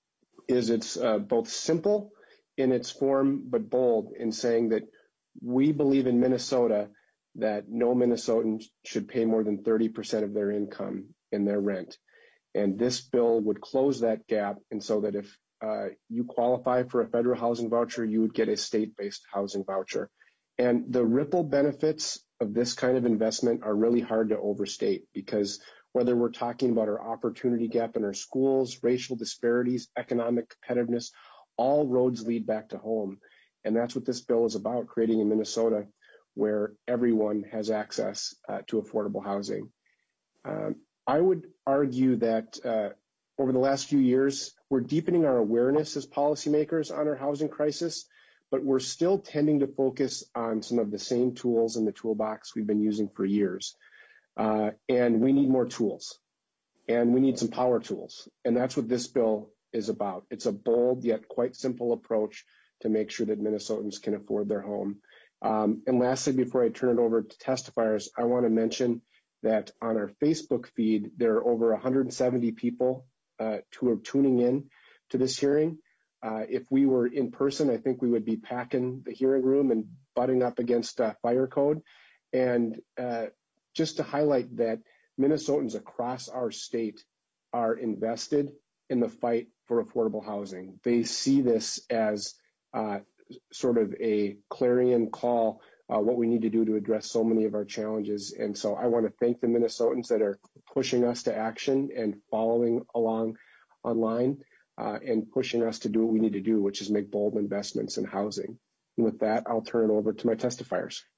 is it's uh, both simple in its form, but bold in saying that we believe in Minnesota that no Minnesotan should pay more than thirty percent of their income in their rent. And this bill would close that gap, and so that if uh, you qualify for a federal housing voucher, you would get a state-based housing voucher. And the ripple benefits of this kind of investment are really hard to overstate, because whether we're talking about our opportunity gap in our schools, racial disparities, economic competitiveness, all roads lead back to home. And that's what this bill is about, creating a Minnesota where everyone has access uh, to affordable housing. Um, I would argue that uh, over the last few years, we're deepening our awareness as policymakers on our housing crisis, but we're still tending to focus on some of the same tools in the toolbox we've been using for years. Uh, and we need more tools, and we need some power tools. And that's what this bill is about. It's a bold yet quite simple approach to make sure that Minnesotans can afford their home. Um, and lastly, before I turn it over to testifiers, I want to mention that on our Facebook feed, there are over one hundred seventy people uh, who are tuning in to this hearing. Uh, if we were in person, I think we would be packing the hearing room and butting up against uh, fire code. And uh, just to highlight that Minnesotans across our state are invested in the fight for affordable housing. They see this as uh, sort of a clarion call, uh, what we need to do to address so many of our challenges. And so I want to thank the Minnesotans that are pushing us to action and following along online uh, and pushing us to do what we need to do, which is make bold investments in housing. And with that, I'll turn it over to my testifiers.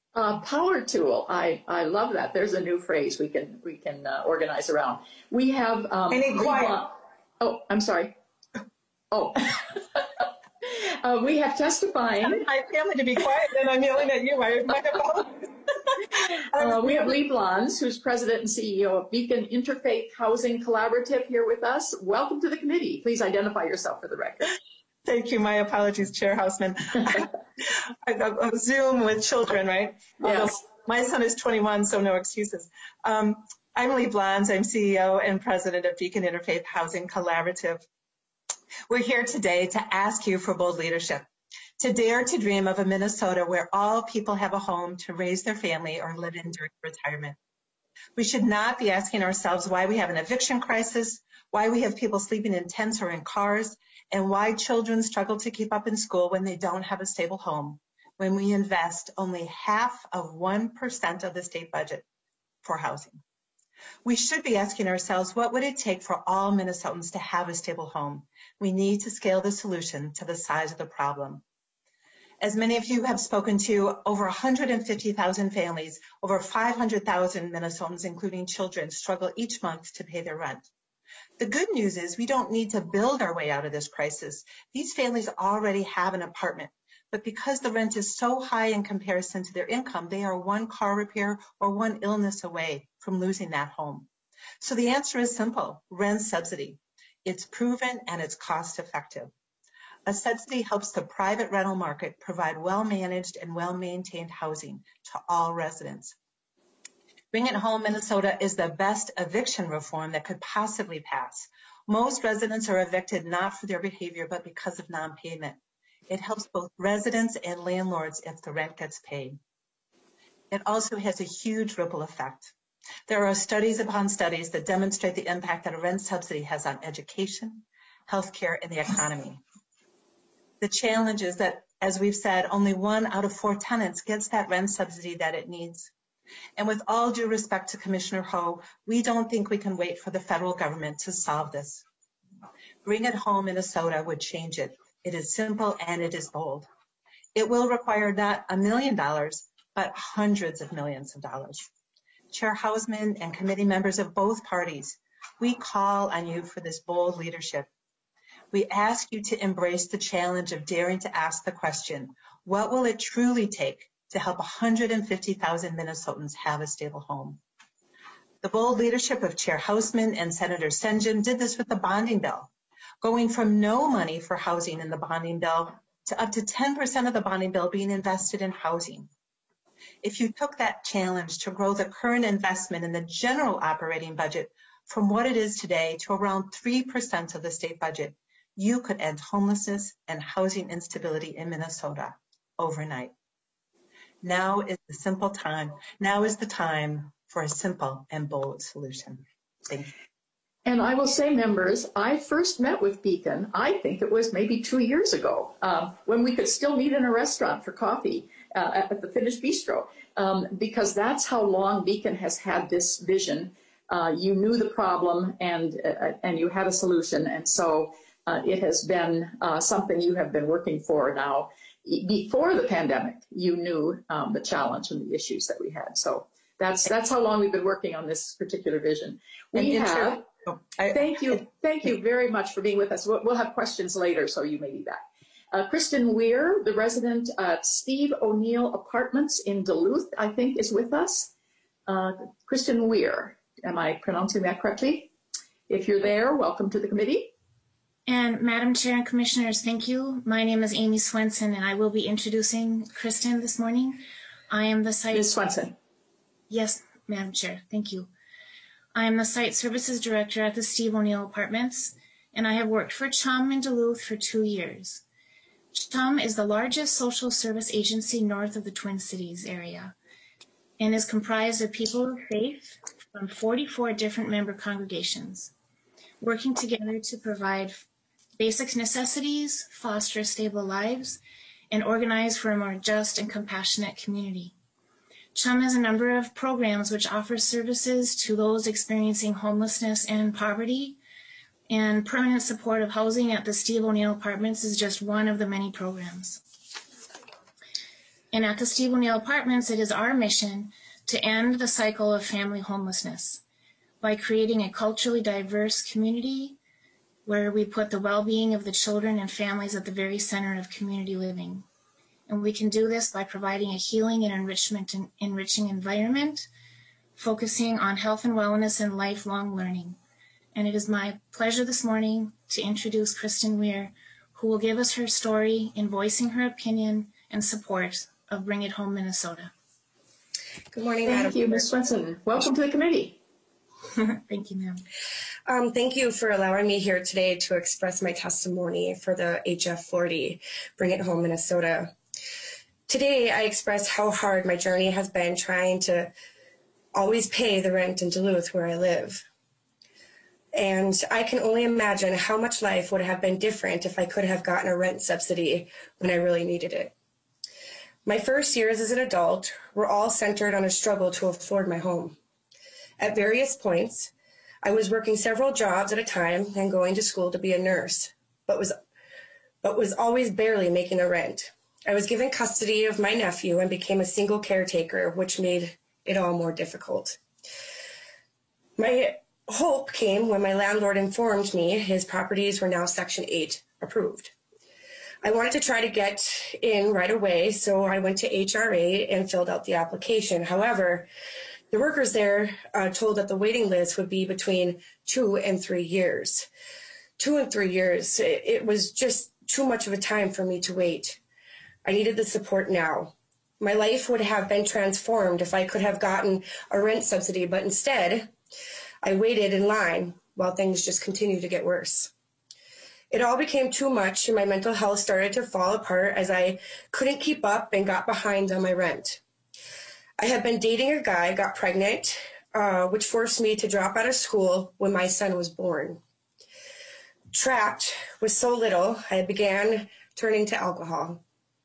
Uh, power tool. I, I love that. There's a new phrase we can we can uh, organize around. We have. Um, I need quiet. Oh, I'm sorry. Oh. uh, we have testifying. I need my family to be quiet, then I'm yelling at you. I might apologize. uh, we have Lee Blons, who's president and C E O of Beacon Interfaith Housing Collaborative, here with us. Welcome to the committee. Please identify yourself for the record. Thank you. My apologies, Chair Hausman. I'm Zoom with children, right? Yes. Although my son is twenty-one, so no excuses. Um, I'm Lee Blons. I'm C E O and president of Beacon Interfaith Housing Collaborative. We're here today to ask you for bold leadership, to dare to dream of a Minnesota where all people have a home to raise their family or live in during retirement. We should not be asking ourselves why we have an eviction crisis, why we have people sleeping in tents or in cars, and why children struggle to keep up in school when they don't have a stable home, when we invest only half of one percent of the state budget for housing. We should be asking ourselves, what would it take for all Minnesotans to have a stable home? We need to scale the solution to the size of the problem. As many of you have spoken to, over one hundred fifty thousand families, over five hundred thousand Minnesotans, including children, struggle each month to pay their rent. The good news is we don't need to build our way out of this crisis. These families already have an apartment, but because the rent is so high in comparison to their income, they are one car repair or one illness away from losing that home. So the answer is simple: rent subsidy. It's proven and it's cost effective. A subsidy helps the private rental market provide well-managed and well-maintained housing to all residents. Bring It Home Minnesota is the best eviction reform that could possibly pass. Most residents are evicted not for their behavior, but because of non-payment. It helps both residents and landlords if the rent gets paid. It also has a huge ripple effect. There are studies upon studies that demonstrate the impact that a rent subsidy has on education, healthcare, and the economy. The challenge is that, as we've said, only one out of four tenants gets that rent subsidy that it needs. And with all due respect to Commissioner Ho, we don't think we can wait for the federal government to solve this. Bring It Home Minnesota would change it. It is simple and it is bold. It will require not a million dollars, but hundreds of millions of dollars. Chair Hausman and committee members of both parties, we call on you for this bold leadership. We ask you to embrace the challenge of daring to ask the question, what will it truly take to help one hundred fifty thousand Minnesotans have a stable home? The bold leadership of Chair Hausman and Senator Sengen did this with the bonding bill, going from no money for housing in the bonding bill to up to ten percent of the bonding bill being invested in housing. If you took that challenge to grow the current investment in the general operating budget from what it is today to around three percent of the state budget, you could end homelessness and housing instability in Minnesota overnight. Now is the simple time. Now is the time for a simple and bold solution. Thank you. And I will say, members, I first met with Beacon, I think it was maybe two years ago, um, when we could still meet in a restaurant for coffee uh, at the Finnish Bistro, um, because that's how long Beacon has had this vision. Uh, you knew the problem and, uh, and you had a solution, and so uh, it has been uh, something you have been working for now. Before the pandemic, you knew um, the challenge and the issues that we had. So that's that's how long we've been working on this particular vision. We And have. oh, I, Thank you, thank you very much for being with us. We'll, we'll have questions later, so you may be back. Uh, Kristen Weir, the resident at Steve O'Neill Apartments in Duluth, I think, is with us. Uh, Kristen Weir, am I pronouncing that correctly? If you're there, welcome to the committee. And Madam Chair and Commissioners, thank you. My name is Amy Swenson, and I will be introducing Kristen this morning. I am the site... Miz Swenson. Yes, Madam Chair, thank you. I am the Site Services Director at the Steve O'Neill Apartments, and I have worked for CHUM in Duluth for two years. CHUM is the largest social service agency north of the Twin Cities area and is comprised of people of faith from forty-four different member congregations, working together to provide basic necessities, foster stable lives, and organize for a more just and compassionate community. CHUM has a number of programs which offer services to those experiencing homelessness and poverty, and permanent support of housing at the Steve O'Neill Apartments is just one of the many programs. And at the Steve O'Neill Apartments, it is our mission to end the cycle of family homelessness by creating a culturally diverse community where we put the well-being of the children and families at the very center of community living. And we can do this by providing a healing and enrichment and enriching environment, focusing on health and wellness and lifelong learning. And it is my pleasure this morning to introduce Kristen Weir, who will give us her story in voicing her opinion and support of Bring It Home, Minnesota. Good morning, Thank Madam you, Miz Swenson. Welcome to the committee. Thank you, ma'am. Um, thank you for allowing me here today to express my testimony for the H F forty, Bring It Home, Minnesota. Today, I express how hard my journey has been trying to always pay the rent in Duluth where I live. And I can only imagine how much life would have been different if I could have gotten a rent subsidy when I really needed it. My first years as an adult were all centered on a struggle to afford my home. At various points, I was working several jobs at a time and going to school to be a nurse, but was, but was always barely making the rent. I was given custody of my nephew and became a single caretaker, which made it all more difficult. My hope came when my landlord informed me his properties were now Section eight approved. I wanted to try to get in right away, so I went to H R A and filled out the application. However, the workers there uh, told that the waiting list would be between two and three years. Two and three years, it, it was just too much of a time for me to wait. I needed the support now. My life would have been transformed if I could have gotten a rent subsidy, but instead, I waited in line while things just continued to get worse. It all became too much and my mental health started to fall apart as I couldn't keep up and got behind on my rent. I had been dating a guy, got pregnant, uh, which forced me to drop out of school when my son was born. Trapped with so little, I began turning to alcohol.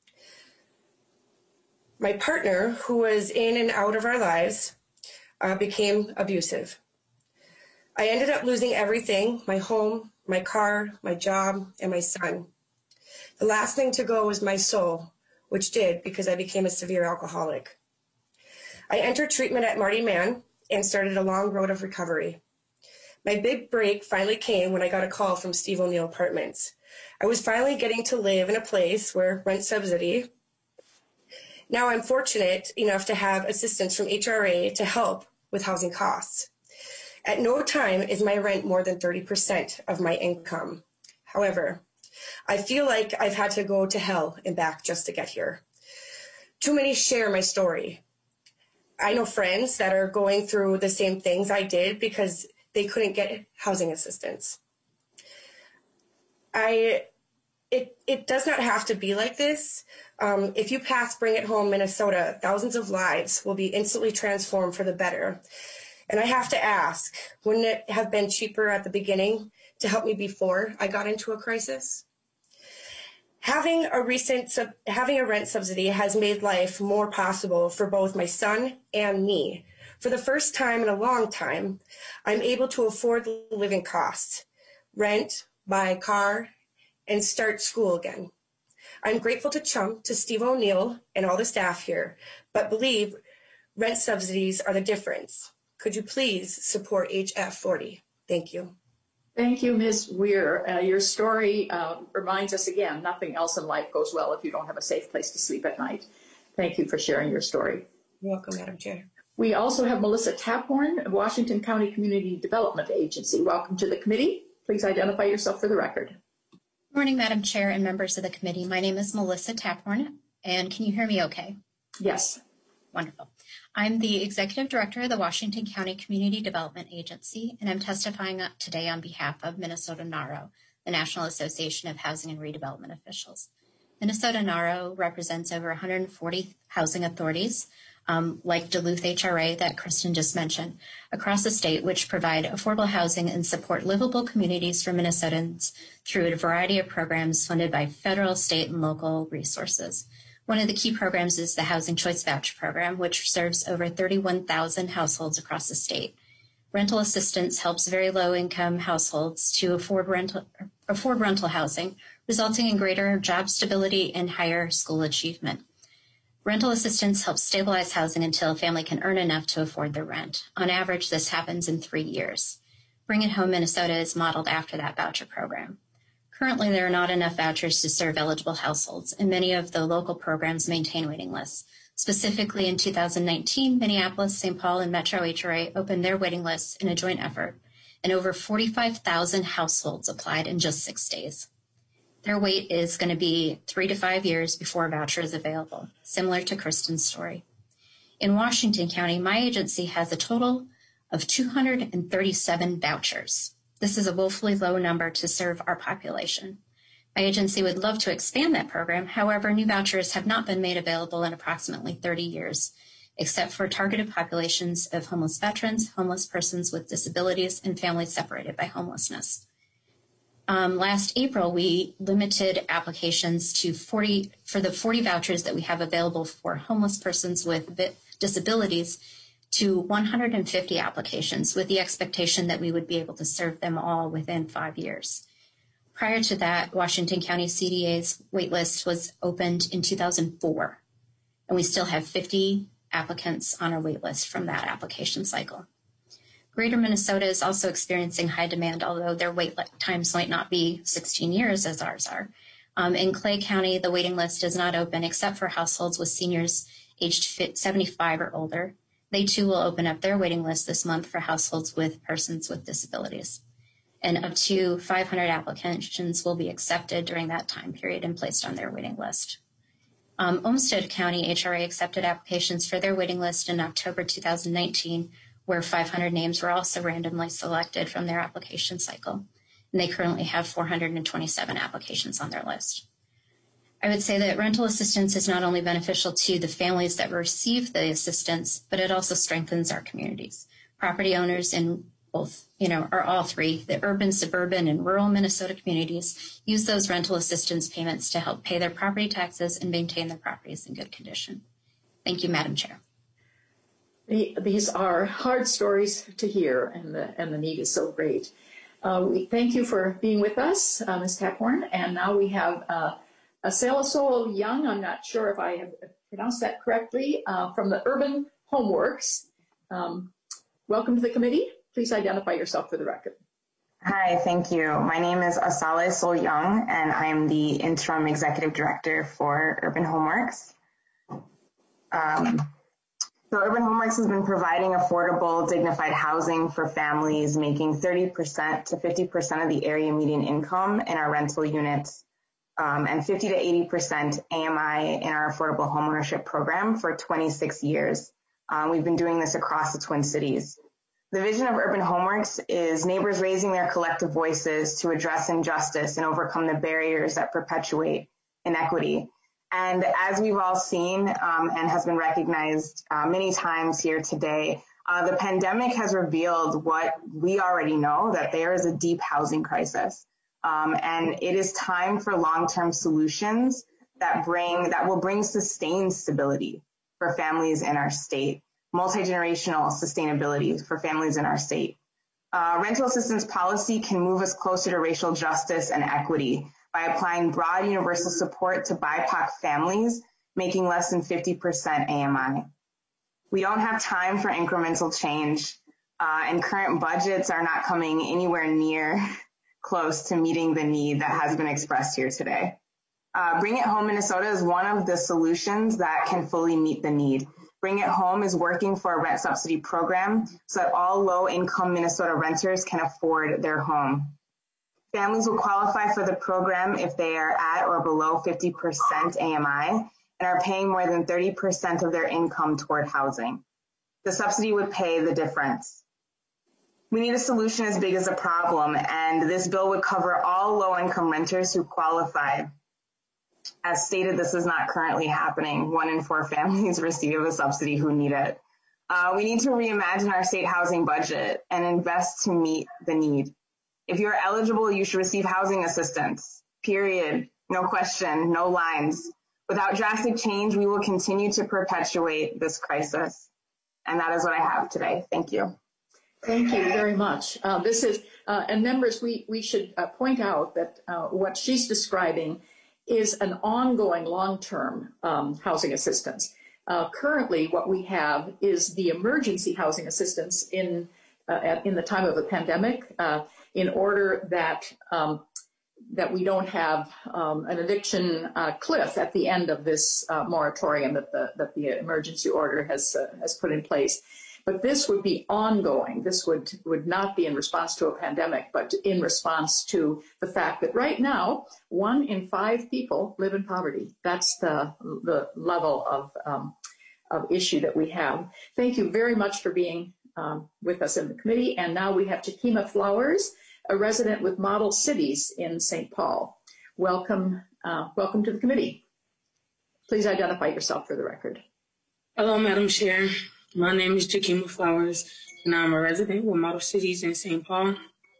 My partner, who was in and out of our lives, uh, became abusive. I ended up losing everything, my home, my car, my job, and my son. The last thing to go was my soul, which did because I became a severe alcoholic. I entered treatment at Marty Mann and started a long road of recovery. My big break finally came when I got a call from Steve O'Neill Apartments. I was finally getting to live in a place where rent subsidy. Now I'm fortunate enough to have assistance from H R A to help with housing costs. At no time is my rent more than thirty percent of my income. However, I feel like I've had to go to hell and back just to get here. Too many share my story. I know friends that are going through the same things I did because they couldn't get housing assistance. I, it, it does not have to be like this. Um, if you pass Bring It Home, Minnesota, thousands of lives will be instantly transformed for the better. And I have to ask, wouldn't it have been cheaper at the beginning to help me before I got into a crisis? Having a recent sub, having a rent subsidy has made life more possible for both my son and me. For the first time in a long time, I'm able to afford living costs, rent, buy a car, and start school again. I'm grateful to Chum, to Steve O'Neill, and all the staff here, but believe rent subsidies are the difference. Could you please support H F forty? Thank you. Thank you, Miz Weir. Uh, your story uh, reminds us again, nothing else in life goes well if you don't have a safe place to sleep at night. Thank you for sharing your story. You're welcome, Madam Chair. We also have Melissa Taphorn, Washington County Community Development Agency. Welcome to the committee. Please identify yourself for the record. Good morning, Madam Chair and members of the committee. My name is Melissa Taphorn, and can you hear me okay? Yes. Wonderful. I'm the Executive Director of the Washington County Community Development Agency, and I'm testifying today on behalf of Minnesota NARO, the National Association of Housing and Redevelopment Officials. Minnesota NARO represents over one hundred forty housing authorities, um, like Duluth H R A that Kristen just mentioned, across the state, which provide affordable housing and support livable communities for Minnesotans through a variety of programs funded by federal, state, and local resources. One of the key programs is the Housing Choice Voucher Program, which serves over thirty-one thousand households across the state. Rental assistance helps very low-income households to afford rental, afford rental housing, resulting in greater job stability and higher school achievement. Rental assistance helps stabilize housing until a family can earn enough to afford their rent. On average, this happens in three years. Bring It Home Minnesota is modeled after that voucher program. Currently, there are not enough vouchers to serve eligible households, and many of the local programs maintain waiting lists. Specifically, in two thousand nineteen, Minneapolis, Saint Paul, and Metro H R A opened their waiting lists in a joint effort, and over forty-five thousand households applied in just six days. Their wait is going to be three to five years before a voucher is available, similar to Kristen's story. In Washington County, my agency has a total of two hundred thirty-seven vouchers. This is a woefully low number to serve our population. My agency would love to expand that program. However, new vouchers have not been made available in approximately thirty years, except for targeted populations of homeless veterans, homeless persons with disabilities, and families separated by homelessness. Um, last April, we limited applications to forty for the forty vouchers that we have available for homeless persons with disabilities to one hundred fifty applications, with the expectation that we would be able to serve them all within five years. Prior to that, Washington County C D A's waitlist was opened in two thousand four, and we still have fifty applicants on our waitlist from that application cycle. Greater Minnesota is also experiencing high demand, although their wait times might not be sixteen years as ours are. Um, in Clay County, the waiting list is not open except for households with seniors aged seventy-five or older. They too will open up their waiting list this month for households with persons with disabilities. And up to five hundred applications will be accepted during that time period and placed on their waiting list. Um, Olmsted County H R A accepted applications for their waiting list in October two thousand nineteen, where five hundred names were also randomly selected from their application cycle. And they currently have four hundred twenty-seven applications on their list. I would say that rental assistance is not only beneficial to the families that receive the assistance, but it also strengthens our communities. Property owners in both, you know, or all three, the urban, suburban, and rural Minnesota communities use those rental assistance payments to help pay their property taxes and maintain their properties in good condition. Thank you, Madam Chair. These are hard stories to hear, and the, and the need is so great. Uh, we thank you for being with us, uh, Miz Taphorn, and now we have uh, Asalasol Young, I'm not sure if I have pronounced that correctly, uh, from the Urban Homeworks. Um, welcome to the committee. Please identify yourself for the record. Hi, thank you. My name is Asale Sol Young, and I am the Interim Executive Director for Urban Homeworks. Um, so Urban Homeworks has been providing affordable, dignified housing for families making thirty percent to fifty percent of the area median income in our rental units, um, and fifty to eighty percent A M I in our affordable homeownership program for twenty-six years. Um, we've been doing this across the Twin Cities. The vision of Urban Homeworks is neighbors raising their collective voices to address injustice and overcome the barriers that perpetuate inequity. And as we've all seen um, and has been recognized uh, many times here today, uh, the pandemic has revealed what we already know, that there is a deep housing crisis. Um, and it is time for long-term solutions that bring that will bring sustained stability for families in our state. Multi-generational sustainability for families in our state. Uh, rental assistance policy can move us closer to racial justice and equity by applying broad universal support to B I P O C families making less than fifty percent A M I. We don't have time for incremental change, uh, and current budgets are not coming anywhere near close to meeting the need that has been expressed here today. Uh, Bring It Home Minnesota is one of the solutions that can fully meet the need. Bring It Home is working for a rent subsidy program so that all low-income Minnesota renters can afford their home. Families will qualify for the program if they are at or below fifty percent A M I and are paying more than thirty percent of their income toward housing. The subsidy would pay the difference. We need a solution as big as a problem, and this bill would cover all low-income renters who qualify. As stated, this is not currently happening. One in four families receive a subsidy who need it. Uh, we need to reimagine our state housing budget and invest to meet the need. If you're eligible, you should receive housing assistance, period. No question, no lines. Without drastic change, we will continue to perpetuate this crisis. And that is what I have today. Thank you. Thank you very much. Uh, this is, uh, and members, we, we should uh, point out that uh, what she's describing is an ongoing long-term um, housing assistance. Uh, currently, what we have is the emergency housing assistance in uh, at, in the time of the pandemic, uh, in order that um, that we don't have um, an eviction uh, cliff at the end of this uh, moratorium that the that the emergency order has uh, has put in place. But this would be ongoing. This would would not be in response to a pandemic, but in response to the fact that right now one in five people live in poverty. That's the the level of um, of issue that we have. Thank you very much for being um, with us in the committee. And now we have Takima Flowers, a resident with Model Cities in Saint Paul. Welcome, uh, welcome to the committee. Please identify yourself for the record. Hello, Madam Chair. My name is Takima Flowers, and I'm a resident with Model Cities in Saint Paul.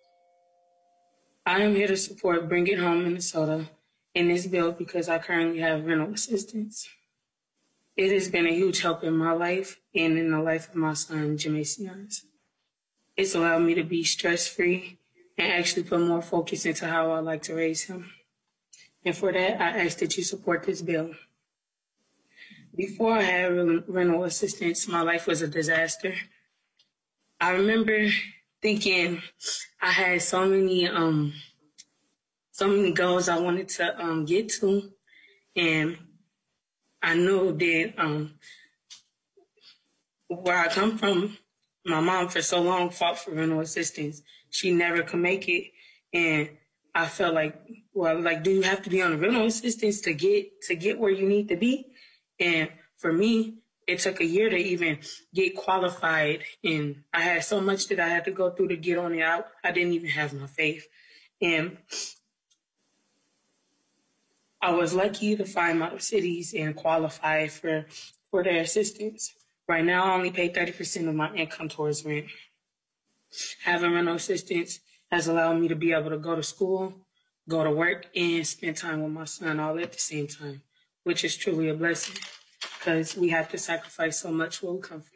I am here to support Bring It Home Minnesota in this bill because I currently have rental assistance. It has been a huge help in my life and in the life of my son, Jamacius. It's allowed me to be stress-free and actually put more focus into how I like to raise him. And for that, I ask that you support this bill. Before I had rental assistance, my life was a disaster. I remember thinking I had so many, um, so many goals I wanted to um, get to, and I knew that um, where I come from, my mom for so long fought for rental assistance. She never could make it, and I felt like, well, like, do you have to be on rental assistance to get to get where you need to be? And for me, it took a year to even get qualified, and I had so much that I had to go through to get on it. I, I didn't even have my faith, and I was lucky to find Model Cities and qualify for, for their assistance. Right now, I only pay thirty percent of my income towards rent. Having rental assistance has allowed me to be able to go to school, go to work, and spend time with my son all at the same time, which is truly a blessing because we have to sacrifice so much for comfort.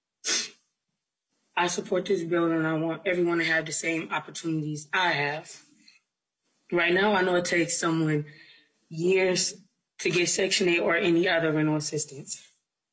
I support this bill, and I want everyone to have the same opportunities I have. Right now, I know it takes someone years to get Section eight or any other rental assistance.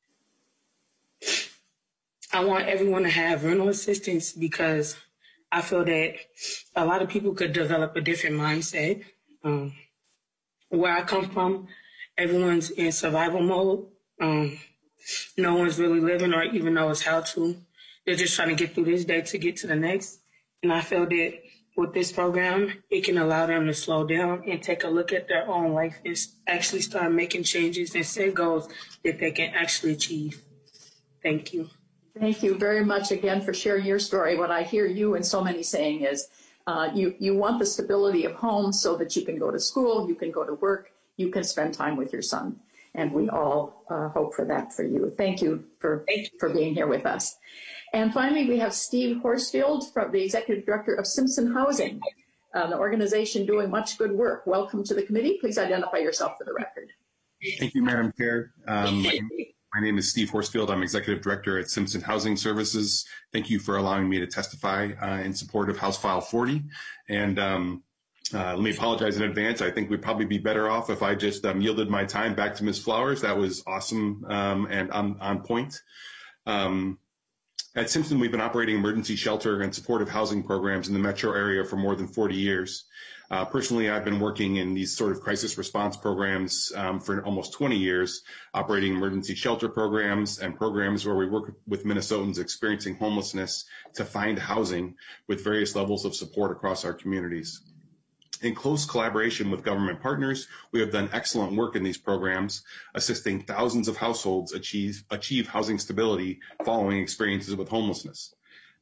I want everyone to have rental assistance because I feel that a lot of people could develop a different mindset. Um, where I come from, everyone's in survival mode. Um, no one's really living or even knows how to. They're just trying to get through this day to get to the next. And I feel that with this program, it can allow them to slow down and take a look at their own life and actually start making changes and set goals that they can actually achieve. Thank you. Thank you very much again for sharing your story. What I hear you and so many saying is uh, you, you want the stability of home so that you can go to school, you can go to work, you can spend time with your son. And we all uh, hope for that for you. Thank you for, for being here with us. And finally, we have Steve Horsfield, from the Executive Director of Simpson Housing, an organization doing much good work. Welcome to the committee. Please identify yourself for the record. Thank you, Madam Chair. Um, my, my name is Steve Horsfield. I'm Executive Director at Simpson Housing Services. Thank you for allowing me to testify uh, in support of House File forty. And um, uh, let me apologize in advance. I think we'd probably be better off if I just um, yielded my time back to Miz Flowers. That was awesome um, and on, on point. Um, At Simpson, we've been operating emergency shelter and supportive housing programs in the metro area for more than forty years. Uh, personally, I've been working in these sort of crisis response programs um, for almost twenty years, operating emergency shelter programs and programs where we work with Minnesotans experiencing homelessness to find housing with various levels of support across our communities. In close collaboration with government partners, we have done excellent work in these programs, assisting thousands of households achieve, achieve housing stability following experiences with homelessness.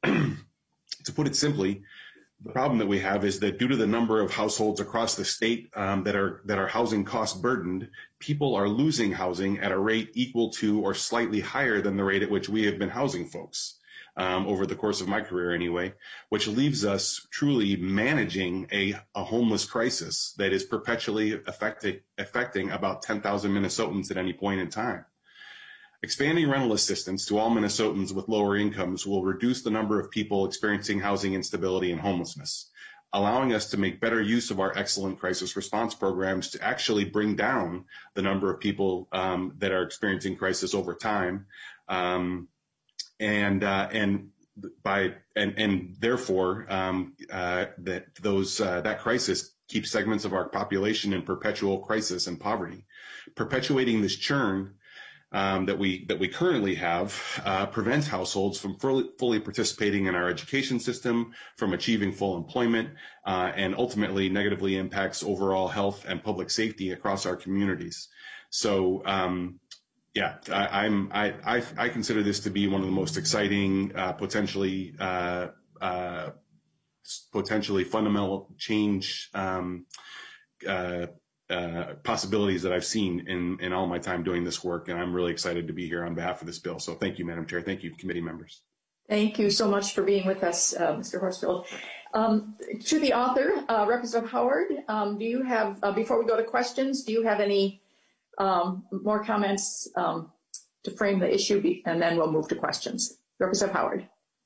To put it simply, the problem that we have is that due to the number of households across the state um, that are that are housing cost burdened, people are losing housing at a rate equal to or slightly higher than the rate at which we have been housing folks. Um, over the course of my career anyway, which leaves us truly managing a, a homeless crisis that is perpetually affecting, affecting about ten thousand Minnesotans at any point in time. Expanding rental assistance to all Minnesotans with lower incomes will reduce the number of people experiencing housing instability and homelessness. allowing us to make better use of our excellent crisis response programs to actually bring down the number of people um, that are experiencing crisis over time. Um, and uh, and by and and therefore um, uh, that those uh, that crisis keeps segments of our population in perpetual crisis and poverty. Perpetuating this churn um, that we that we currently have uh, prevents households from fully, fully participating in our education system, from achieving full employment, uh, and ultimately negatively impacts overall health and public safety across our communities. So. Um, Yeah, I, I'm. I, I I consider this to be one of the most exciting, uh, potentially uh, uh, potentially fundamental change um, uh, uh, possibilities that I've seen in in all my time doing this work, and I'm really excited to be here on behalf of this bill. So, thank you, Madam Chair. Thank you, committee members. Thank you so much for being with us, uh, Mister Horsfield. Um, to the author, uh, Representative Howard, um, do you have uh, before we go to questions, do you have any Um, more comments um, to frame the issue, be, and then we'll move to questions. Representative Howard.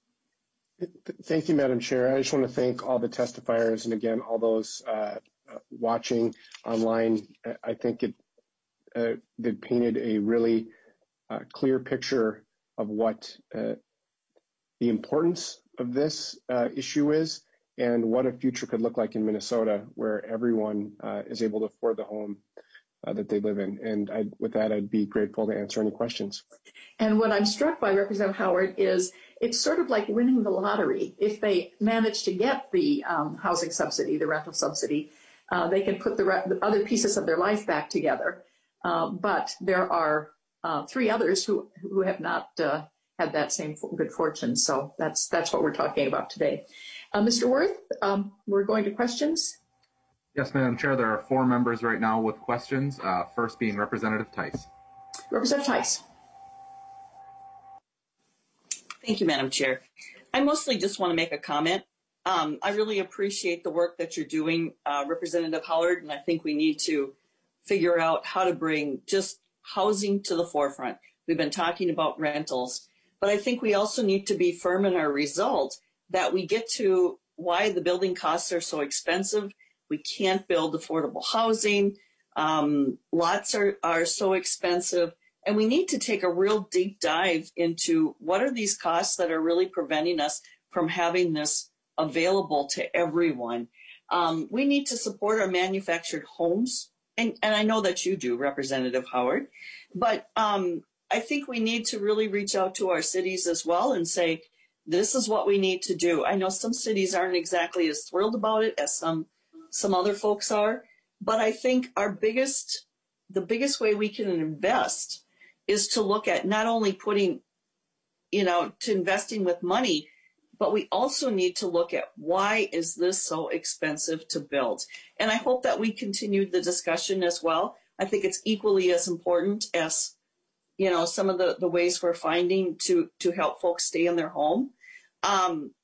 Thank you, Madam Chair. I just want to thank all the testifiers and, again, all those uh, watching online. I think it uh, they painted a really uh, clear picture of what uh, the importance of this uh, issue is and what a future could look like in Minnesota, where everyone uh, is able to afford the home Uh, that they live in. And I, with that, I'd be grateful to answer any questions. And what I'm struck by, Representative Howard, is it's sort of like winning the lottery. If they manage to get the um, housing subsidy, the rental subsidy, uh, they can put the, re- the other pieces of their life back together. Uh, but there are uh, three others who, who have not uh, had that same good fortune. So that's, that's what we're talking about today. Uh, Mister Wirth, um, we're going to questions. Yes, Madam Chair, there are four members right now with questions, uh, first being Representative Tice. Representative Tice. Thank you, Madam Chair. I mostly just want to make a comment. Um, I really appreciate the work that you're doing, uh, Representative Howard, and I think we need to figure out how to bring just housing to the forefront. We've been talking about rentals, but I think we also need to be firm in our result that we get to why the building costs are so expensive. We can't build affordable housing. Um, lots are, are so expensive. And we need to take a real deep dive into what are these costs that are really preventing us from having this available to everyone. Um, we need to support our manufactured homes. And, and I know that you do, Representative Howard. But um, I think we need to really reach out to our cities as well and say, this is what we need to do. I know some cities aren't exactly as thrilled about it as some some other folks are, but I think our biggest, the biggest way we can invest is to look at not only putting, you know, to investing with money, but we also need to look at why is this so expensive to build? And I hope that we continue the discussion as well. I think it's equally as important as, you know, some of the, the ways we're finding to, to help folks stay in their home. Um,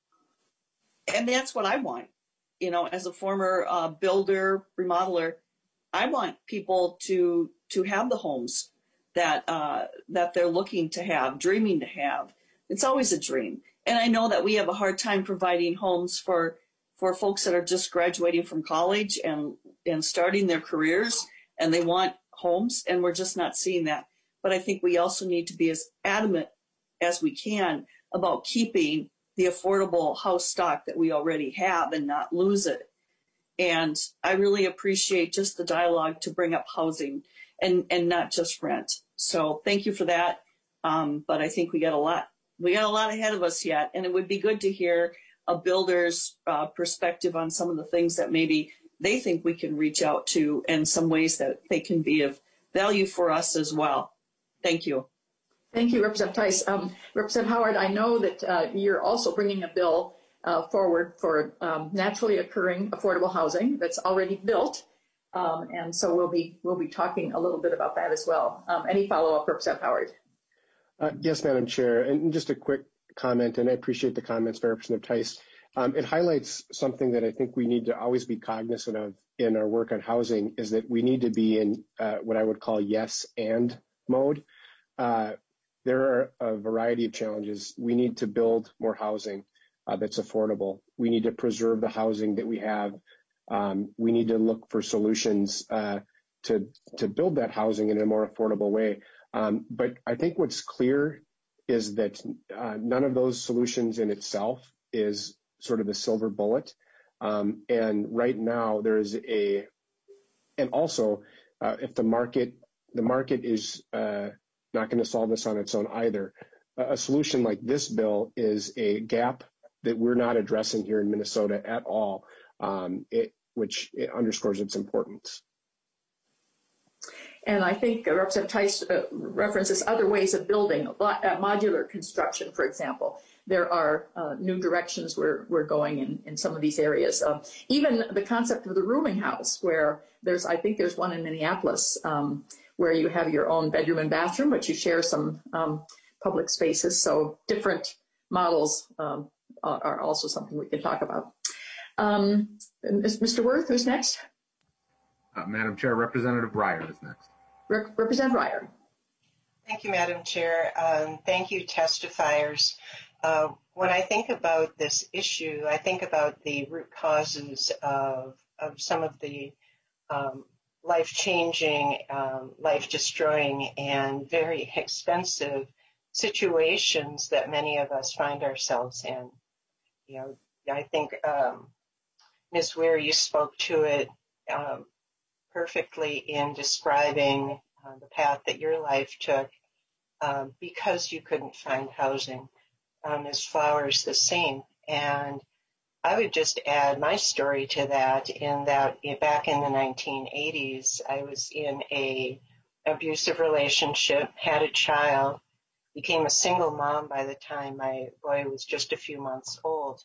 and that's what I want. You know, as a former uh, builder, remodeler, I want people to to have the homes that uh, that they're looking to have, dreaming to have. It's always a dream, and I know that we have a hard time providing homes for for folks that are just graduating from college and and starting their careers, and they want homes, and we're just not seeing that. But I think we also need to be as adamant as we can about keeping the affordable house stock that we already have and not lose it. And I really appreciate just the dialogue to bring up housing and, and not just rent. So thank you for that. Um, but I think we got a lot, we got a lot ahead of us yet. And it would be good to hear a builder's uh, perspective on some of the things that maybe they think we can reach out to and some ways that they can be of value for us as well. Thank you. Thank you, Representative Tice. Um, Representative Howard, I know that uh, you're also bringing a bill uh, forward for um, naturally occurring affordable housing that's already built, um, and so we'll be we'll be talking a little bit about that as well. Um, any follow-up, Representative Howard? Uh, yes, Madam Chair, and just a quick comment, and I appreciate the comments by Representative Tice. Um, it highlights something that I think we need to always be cognizant of in our work on housing, is that we need to be in uh, what I would call yes and mode. Uh, there are a variety of challenges. We need to build more housing. uh, that's affordable. We need to preserve the housing that we have. Um, we need to look for solutions uh, to to build that housing in a more affordable way. Um, but I think what's clear is that uh, none of those solutions in itself is sort of the silver bullet. Um, and right now there is a, and also uh, if the market, the market is uh, not going to solve this on its own either. A solution like this bill is a gap that we're not addressing here in Minnesota at all, um, it, which it underscores its importance. And I think uh, Representative Tice uh, references other ways of building, uh, modular construction, for example. There are uh, new directions we're, we're going in, in some of these areas. Um, even the concept of the rooming house, where there's, I think there's one in Minneapolis, um, where you have your own bedroom and bathroom, but you share some um, public spaces. So different models um, are also something we can talk about. Um, Mister Wirth, who's next? Uh, Madam Chair, Representative Ryer is next. Rep- Representative Ryer. Thank you, Madam Chair. Um, thank you, testifiers. Uh, when I think about this issue, I think about the root causes of, of some of the um, life-changing, um, life-destroying, and very expensive situations that many of us find ourselves in. You know, I think um, Miz Weir, you spoke to it um, perfectly in describing uh, the path that your life took um, because you couldn't find housing. Um, Miz Flowers, the same. And I would just add my story to that in that back in the nineteen eighties, I was in a abusive relationship, had a child, became a single mom by the time my boy was just a few months old.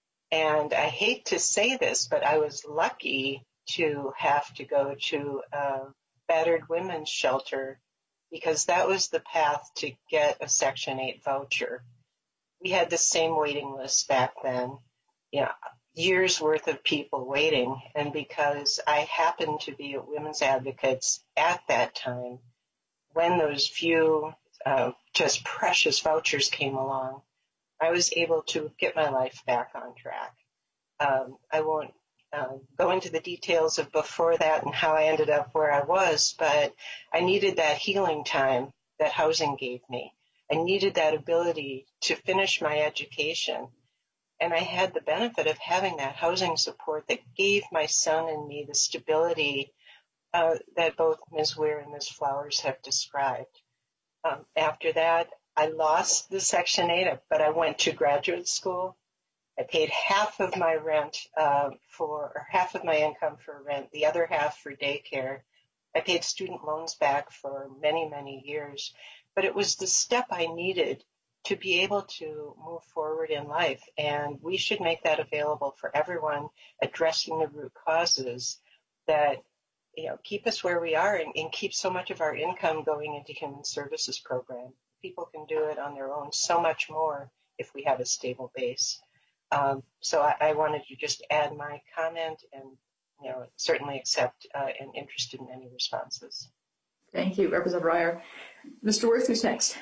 And I hate to say this, but I was lucky to have to go to a battered women's shelter because that was the path to get a Section eight voucher. We had the same waiting list back then, you know, years worth of people waiting. And because I happened to be at Women's Advocates at that time, when those few uh, just precious vouchers came along, I was able to get my life back on track. Um, I won't uh, go into the details of before that and how I ended up where I was, but I needed that healing time that housing gave me. I needed that ability to finish my education. And I had the benefit of having that housing support that gave my son and me the stability uh, that both Miz Weir and Miz Flowers have described. Um, after that, I lost the Section eight, but I went to graduate school. I paid half of my rent uh, for, or half of my income for rent, the other half for daycare. I paid student loans back for many, many years. But it was the step I needed to be able to move forward in life. And we should make that available for everyone, addressing the root causes that, you know, keep us where we are and, and keep so much of our income going into human services program. People can do it on their own so much more if we have a stable base. Um, so I, I wanted to just add my comment and, you know, certainly accept uh, and interested in any responses. Thank you, Representative Ryer. Mister Wirth, who's next?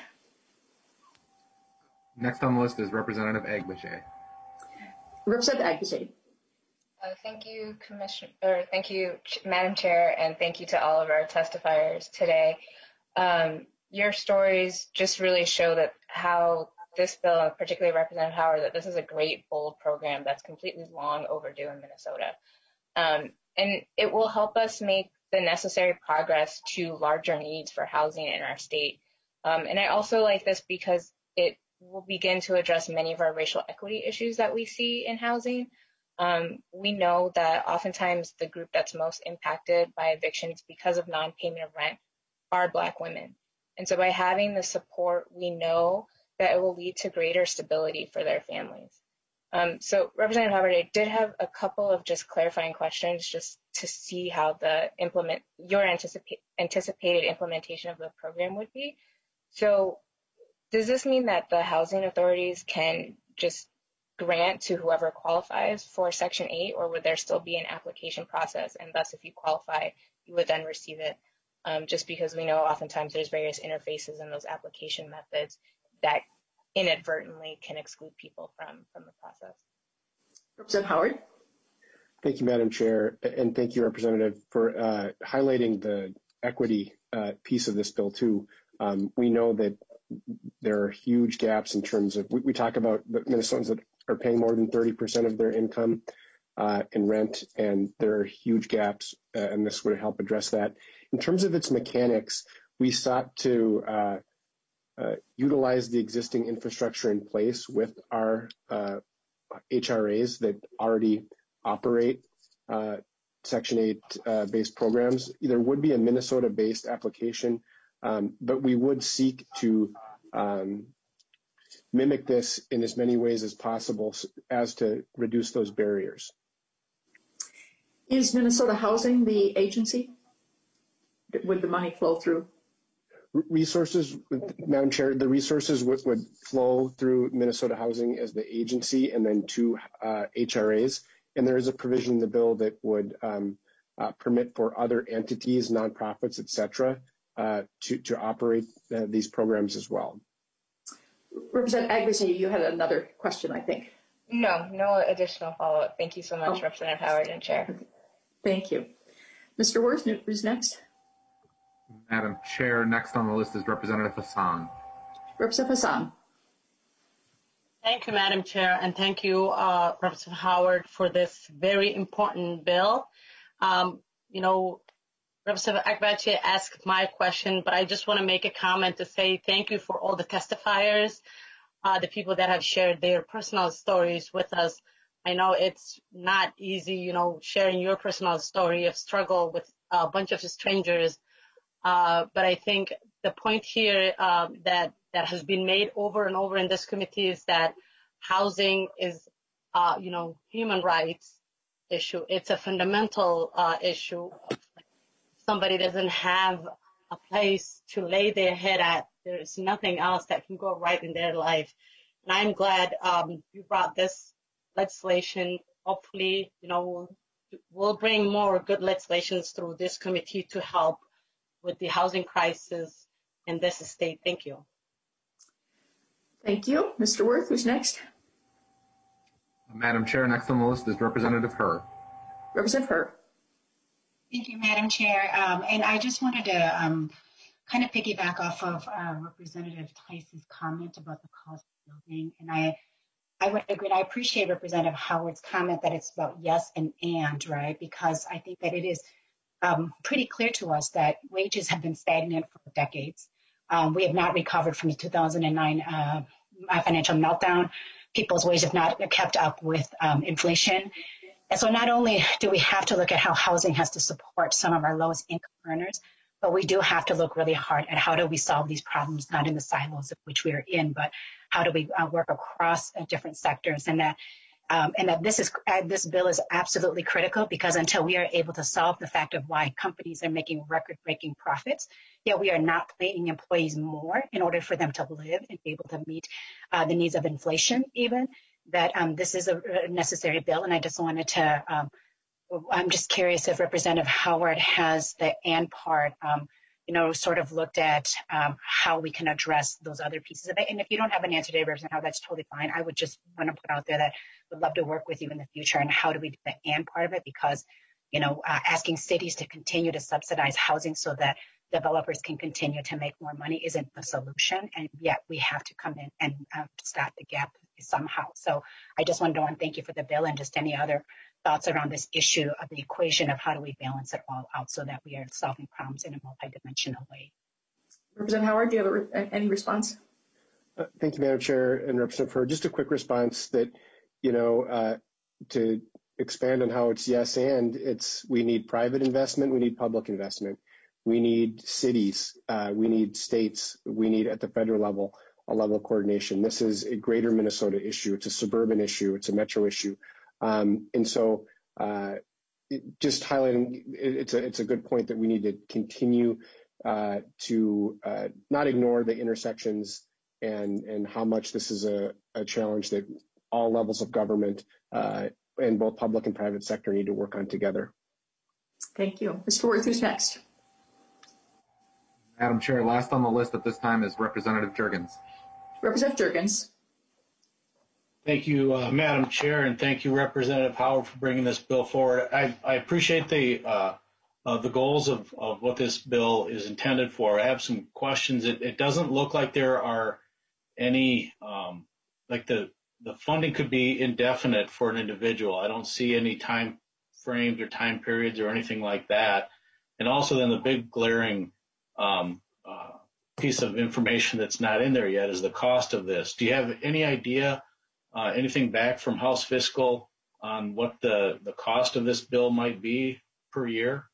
Next on the list is Representative Agbajay. Representative Agbajay. Uh, thank you, Commissioner, or thank you, Madam Chair, and thank you to all of our testifiers today. Um, your stories just really show that how this bill, particularly Representative Howard, that this is a great, bold program that's completely long overdue in Minnesota. Um, and it will help us make the necessary progress to larger needs for housing in our state. Um, and I also like this because it will begin to address many of our racial equity issues that we see in housing. Um, we know that oftentimes the group that's most impacted by evictions because of non-payment of rent are Black women. And so by having the support, we know that it will lead to greater stability for their families. Um, so Representative Howard, I did have a couple of just clarifying questions just to see how the implement, your anticipa- anticipated implementation of the program would be. So does this mean that the housing authorities can just grant to whoever qualifies for Section eight, or would there still be an application process? And thus, if you qualify, you would then receive it, um, just because we know oftentimes there's various interfaces in those application methods that inadvertently can exclude people from, from the process. Representative Howard. Thank you, Madam Chair, and thank you, Representative, for uh, highlighting the equity uh, piece of this bill too. Um, we know that there are huge gaps in terms of, we, we talk about the Minnesotans that are paying more than thirty percent of their income uh, in rent, and there are huge gaps, uh, and this would help address that. In terms of its mechanics, we sought to uh, uh, utilize the existing infrastructure in place with our uh, H R As that already operate uh, Section eight uh, based programs. There would be a Minnesota based application, um, but we would seek to um, mimic this in as many ways as possible as to reduce those barriers. Is Minnesota Housing the agency? Would the money flow through? Resources, Madam Chair, the resources would, would flow through Minnesota Housing as the agency and then to uh, H R As. And there is a provision in the bill that would um, uh, permit for other entities, nonprofits, et cetera, uh, to, to operate uh, these programs as well. Representative Agassi, you had another question, I think. No, no additional follow-up. Thank you so much, oh. Representative Howard and Chair. Thank you. Mister Wirth, who's next? Madam Chair, next on the list is Representative Hassan. Representative Hassan. Thank you, Madam Chair, and thank you, uh, Representative Howard, for this very important bill. Um, you know, Representative Agassi asked my question, but I just want to make a comment to say thank you for all the testifiers, uh, the people that have shared their personal stories with us. I know it's not easy, you know, sharing your personal story of struggle with a bunch of strangers. Uh, but I think the point here um, that that has been made over and over in this committee is that housing is, uh, you know, human rights issue. It's a fundamental uh, issue. Somebody doesn't have a place to lay their head at. There's nothing else that can go right in their life. And I'm glad um, you brought this legislation. Hopefully, you know, we'll, we'll bring more good legislations through this committee to help with the housing crisis in this state. Thank you. Thank you. Mister Wirth, who's next? Madam Chair, next on the list is Representative Herr. Representative Herr. Thank you, Madam Chair. Um, and I just wanted to um, kind of piggyback off of uh, Representative Tice's comment about the cost of building. And I, I would agree. And I appreciate Representative Howard's comment that it's about yes and and, right? Because I think that it is um, pretty clear to us that wages have been stagnant for decades. Um, we have not recovered from the two thousand nine uh, financial meltdown. People's wages have not kept up with um, inflation. And so not only do we have to look at how housing has to support some of our lowest income earners, but we do have to look really hard at how do we solve these problems, not in the silos of which we are in, but how do we uh, work across uh, different sectors. And that Um, and that this is uh, this bill is absolutely critical, because until we are able to solve the fact of why companies are making record-breaking profits, yet we are not paying employees more in order for them to live and be able to meet uh, the needs of inflation, even, that um, this is a necessary bill. And I just wanted to, um, I'm just curious if Representative Howard has the and part, um, you know, sort of looked at um, how we can address those other pieces of it. And if you don't have an answer today, Representative Howard, that's totally fine. I would just want to put out there that would love to work with you in the future. And how do we do the and part of it? Because, you know, uh, asking cities to continue to subsidize housing so that developers can continue to make more money isn't the solution. And yet we have to come in and um, stop the gap somehow. So I just wanted to want to thank you for the bill, and just any other thoughts around this issue of the equation of how do we balance it all out so that we are solving problems in a multidimensional way. Representative Howard, do you have a, any response? Uh, thank you, Madam Chair and Representative Herr. Just a quick response that, you know, uh, to expand on how it's yes and, it's we need private investment, we need public investment, we need cities, uh, we need states, we need at the federal level a level of coordination. This is a greater Minnesota issue. It's a suburban issue. It's a metro issue. Um, and so uh, it, just highlighting, it, it's, a, it's a good point that we need to continue uh, to uh, not ignore the intersections and, and how much this is a, a challenge that all levels of government uh, and both public and private sector need to work on together. Thank you. Mister Wirth, who's next? Madam Chair, last on the list at this time is Representative Jurgens. Representative Jurgens. Thank you, uh, Madam Chair, and thank you, Representative Howard, for bringing this bill forward. I, I appreciate the uh, uh, the goals of, of what this bill is intended for. I have some questions. It, it doesn't look like there are any, um, like the, the funding could be indefinite for an individual. I don't see any time frames or time periods or anything like that. And also then the big glaring um, uh, piece of information that's not in there yet is the cost of this. Do you have any idea Uh, anything back from House Fiscal on what the, the cost of this bill might be per year?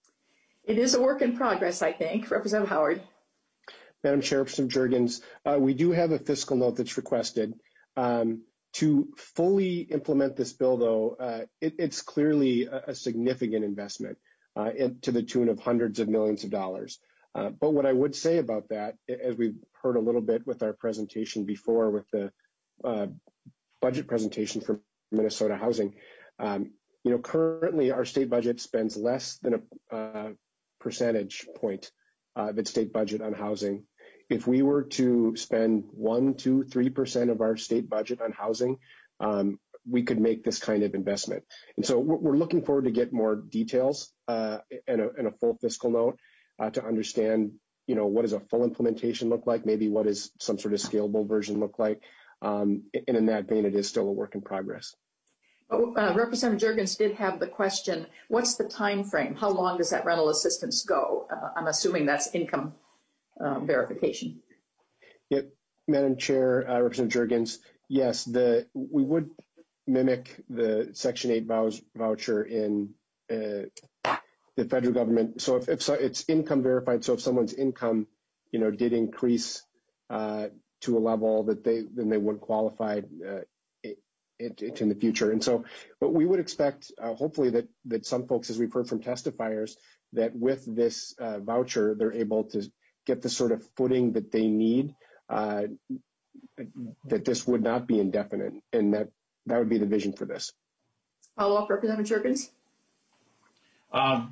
It is a work in progress, I think. Representative Howard. Madam Chair, Representative Jurgens, uh, we do have a fiscal note that's requested. Um, to fully implement this bill, though, uh, it, it's clearly a, a significant investment uh, in, to the tune of hundreds of millions of dollars. Uh, but what I would say about that, as we've heard a little bit with our presentation before with the uh, budget presentation for Minnesota Housing, um, you know, currently our state budget spends less than a uh, percentage point uh, of its state budget on housing. If we were to spend one, two, three percent of our state budget on housing, um, we could make this kind of investment. And so we're looking forward to get more details uh, and, a, and a full fiscal note uh, to understand, you know, what does a full implementation look like? Maybe what does some sort of scalable version look like? Um, and in that vein, it is still a work in progress. Oh, uh, Representative Jurgens did have the question, what's the time frame? How long does that rental assistance go? Uh, I'm assuming that's income uh, verification. Yep, Madam Chair, uh, Representative Jurgens, yes, the we would mimic the Section eight voucher in uh, the federal government. So if, if so, it's income verified, so if someone's income, you know, did increase uh, to a level that they then they wouldn't qualify uh, it, it, it in the future. And so, but we would expect, uh, hopefully, that that some folks, as we've heard from testifiers, that with this uh, voucher, they're able to get the sort of footing that they need. Uh, that this would not be indefinite, and that that would be the vision for this. Follow up, Representative Jurgens. Um,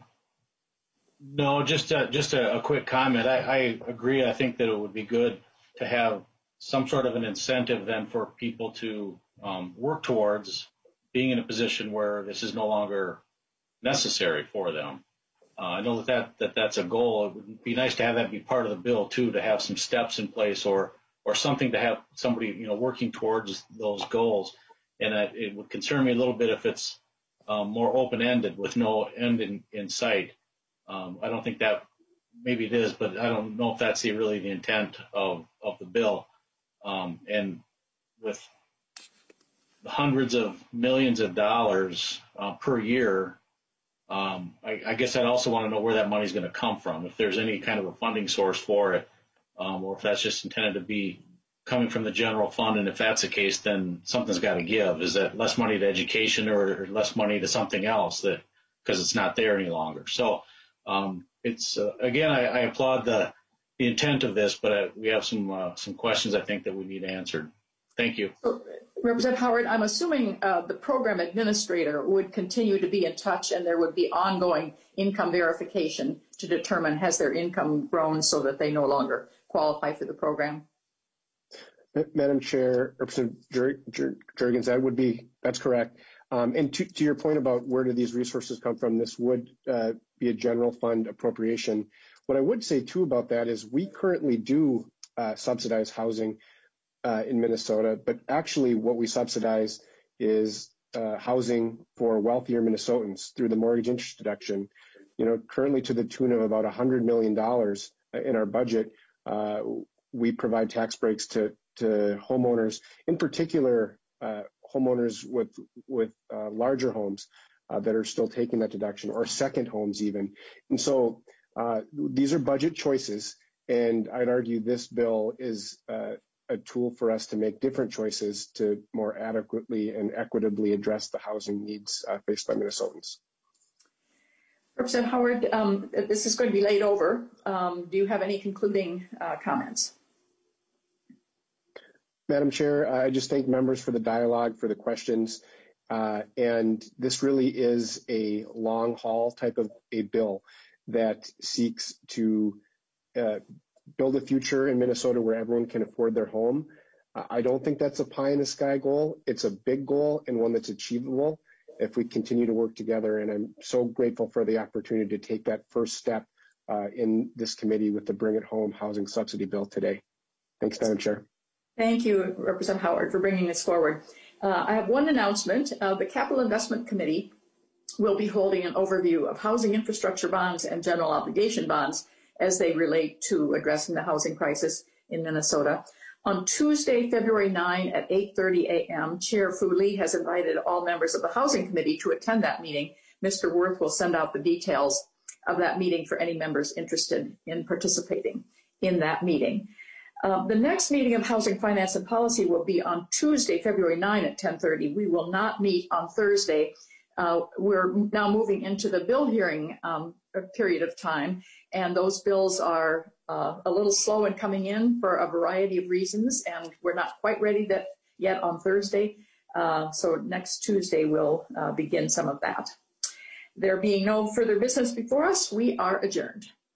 no, just a, just a, a quick comment. I, I agree. I think that it would be good to have some sort of an incentive then for people to um, work towards being in a position where this is no longer necessary for them. Uh, I know that, that that that's a goal. It would be nice to have that be part of the bill too, to have some steps in place or or something to have somebody, you know, working towards those goals. And uh, it would concern me a little bit if it's um, more open-ended with no end in, in sight. Um, I don't think that, maybe it is, but I don't know if that's the, really the intent of, of the bill. Um, and with hundreds of millions of dollars uh, per year, um, I, I guess I'd also want to know where that money is going to come from, if there's any kind of a funding source for it, um, or if that's just intended to be coming from the general fund. And if that's the case, then something's got to give. Is that less money to education or, or less money to something else that because it's not there any longer? So um, it's uh, again, I, I applaud the the intent of this, but uh, we have some uh, some questions I think that we need answered. Thank you. So, Representative Howard, I'm assuming uh, the program administrator would continue to be in touch and there would be ongoing income verification to determine has their income grown so that they no longer qualify for the program. Madam Chair, Representative Jurgens, that would be, that's correct. Um, and to, to your point about where do these resources come from, this would uh, be a general fund appropriation. What I would say too about that is we currently do uh, subsidize housing uh, in Minnesota, but actually what we subsidize is uh, housing for wealthier Minnesotans through the mortgage interest deduction. You know, currently to the tune of about one hundred million dollars in our budget, uh, we provide tax breaks to to homeowners, in particular uh, homeowners with with uh, larger homes uh, that are still taking that deduction, or second homes even. And so uh, these are budget choices, and I'd argue this bill is uh, a tool for us to make different choices to more adequately and equitably address the housing needs uh, faced by Minnesotans. Representative Howard, um, this is going to be laid over. Um, do you have any concluding uh, comments? Madam Chair, I just thank members for the dialogue, for the questions, uh, and this really is a long haul type of a bill that seeks to uh, build a future in Minnesota where everyone can afford their home, I don't think that's a pie in the sky goal. It's a big goal and one that's achievable if we continue to work together. And I'm so grateful for the opportunity to take that first step uh, in this committee with the Bring It Home Housing Subsidy Bill today. Thanks, Madam Chair. Thank you, Representative Howard, for bringing this forward. Uh, I have one announcement. Uh, the Capital Investment Committee will be holding an overview of housing infrastructure bonds and general obligation bonds as they relate to addressing the housing crisis in Minnesota. On Tuesday, February ninth at eight thirty a m, Chair Fu Lee has invited all members of the Housing Committee to attend that meeting. Mister Worth will send out the details of that meeting for any members interested in participating in that meeting. Uh, the next meeting of Housing Finance and Policy will be on Tuesday, February ninth at ten thirty. We will not meet on Thursday. Uh, we're now moving into the bill hearing um, period of time, and those bills are uh, a little slow in coming in for a variety of reasons, and we're not quite ready that yet on Thursday. Uh, so next Tuesday we'll uh, begin some of that. There being no further business before us, we are adjourned.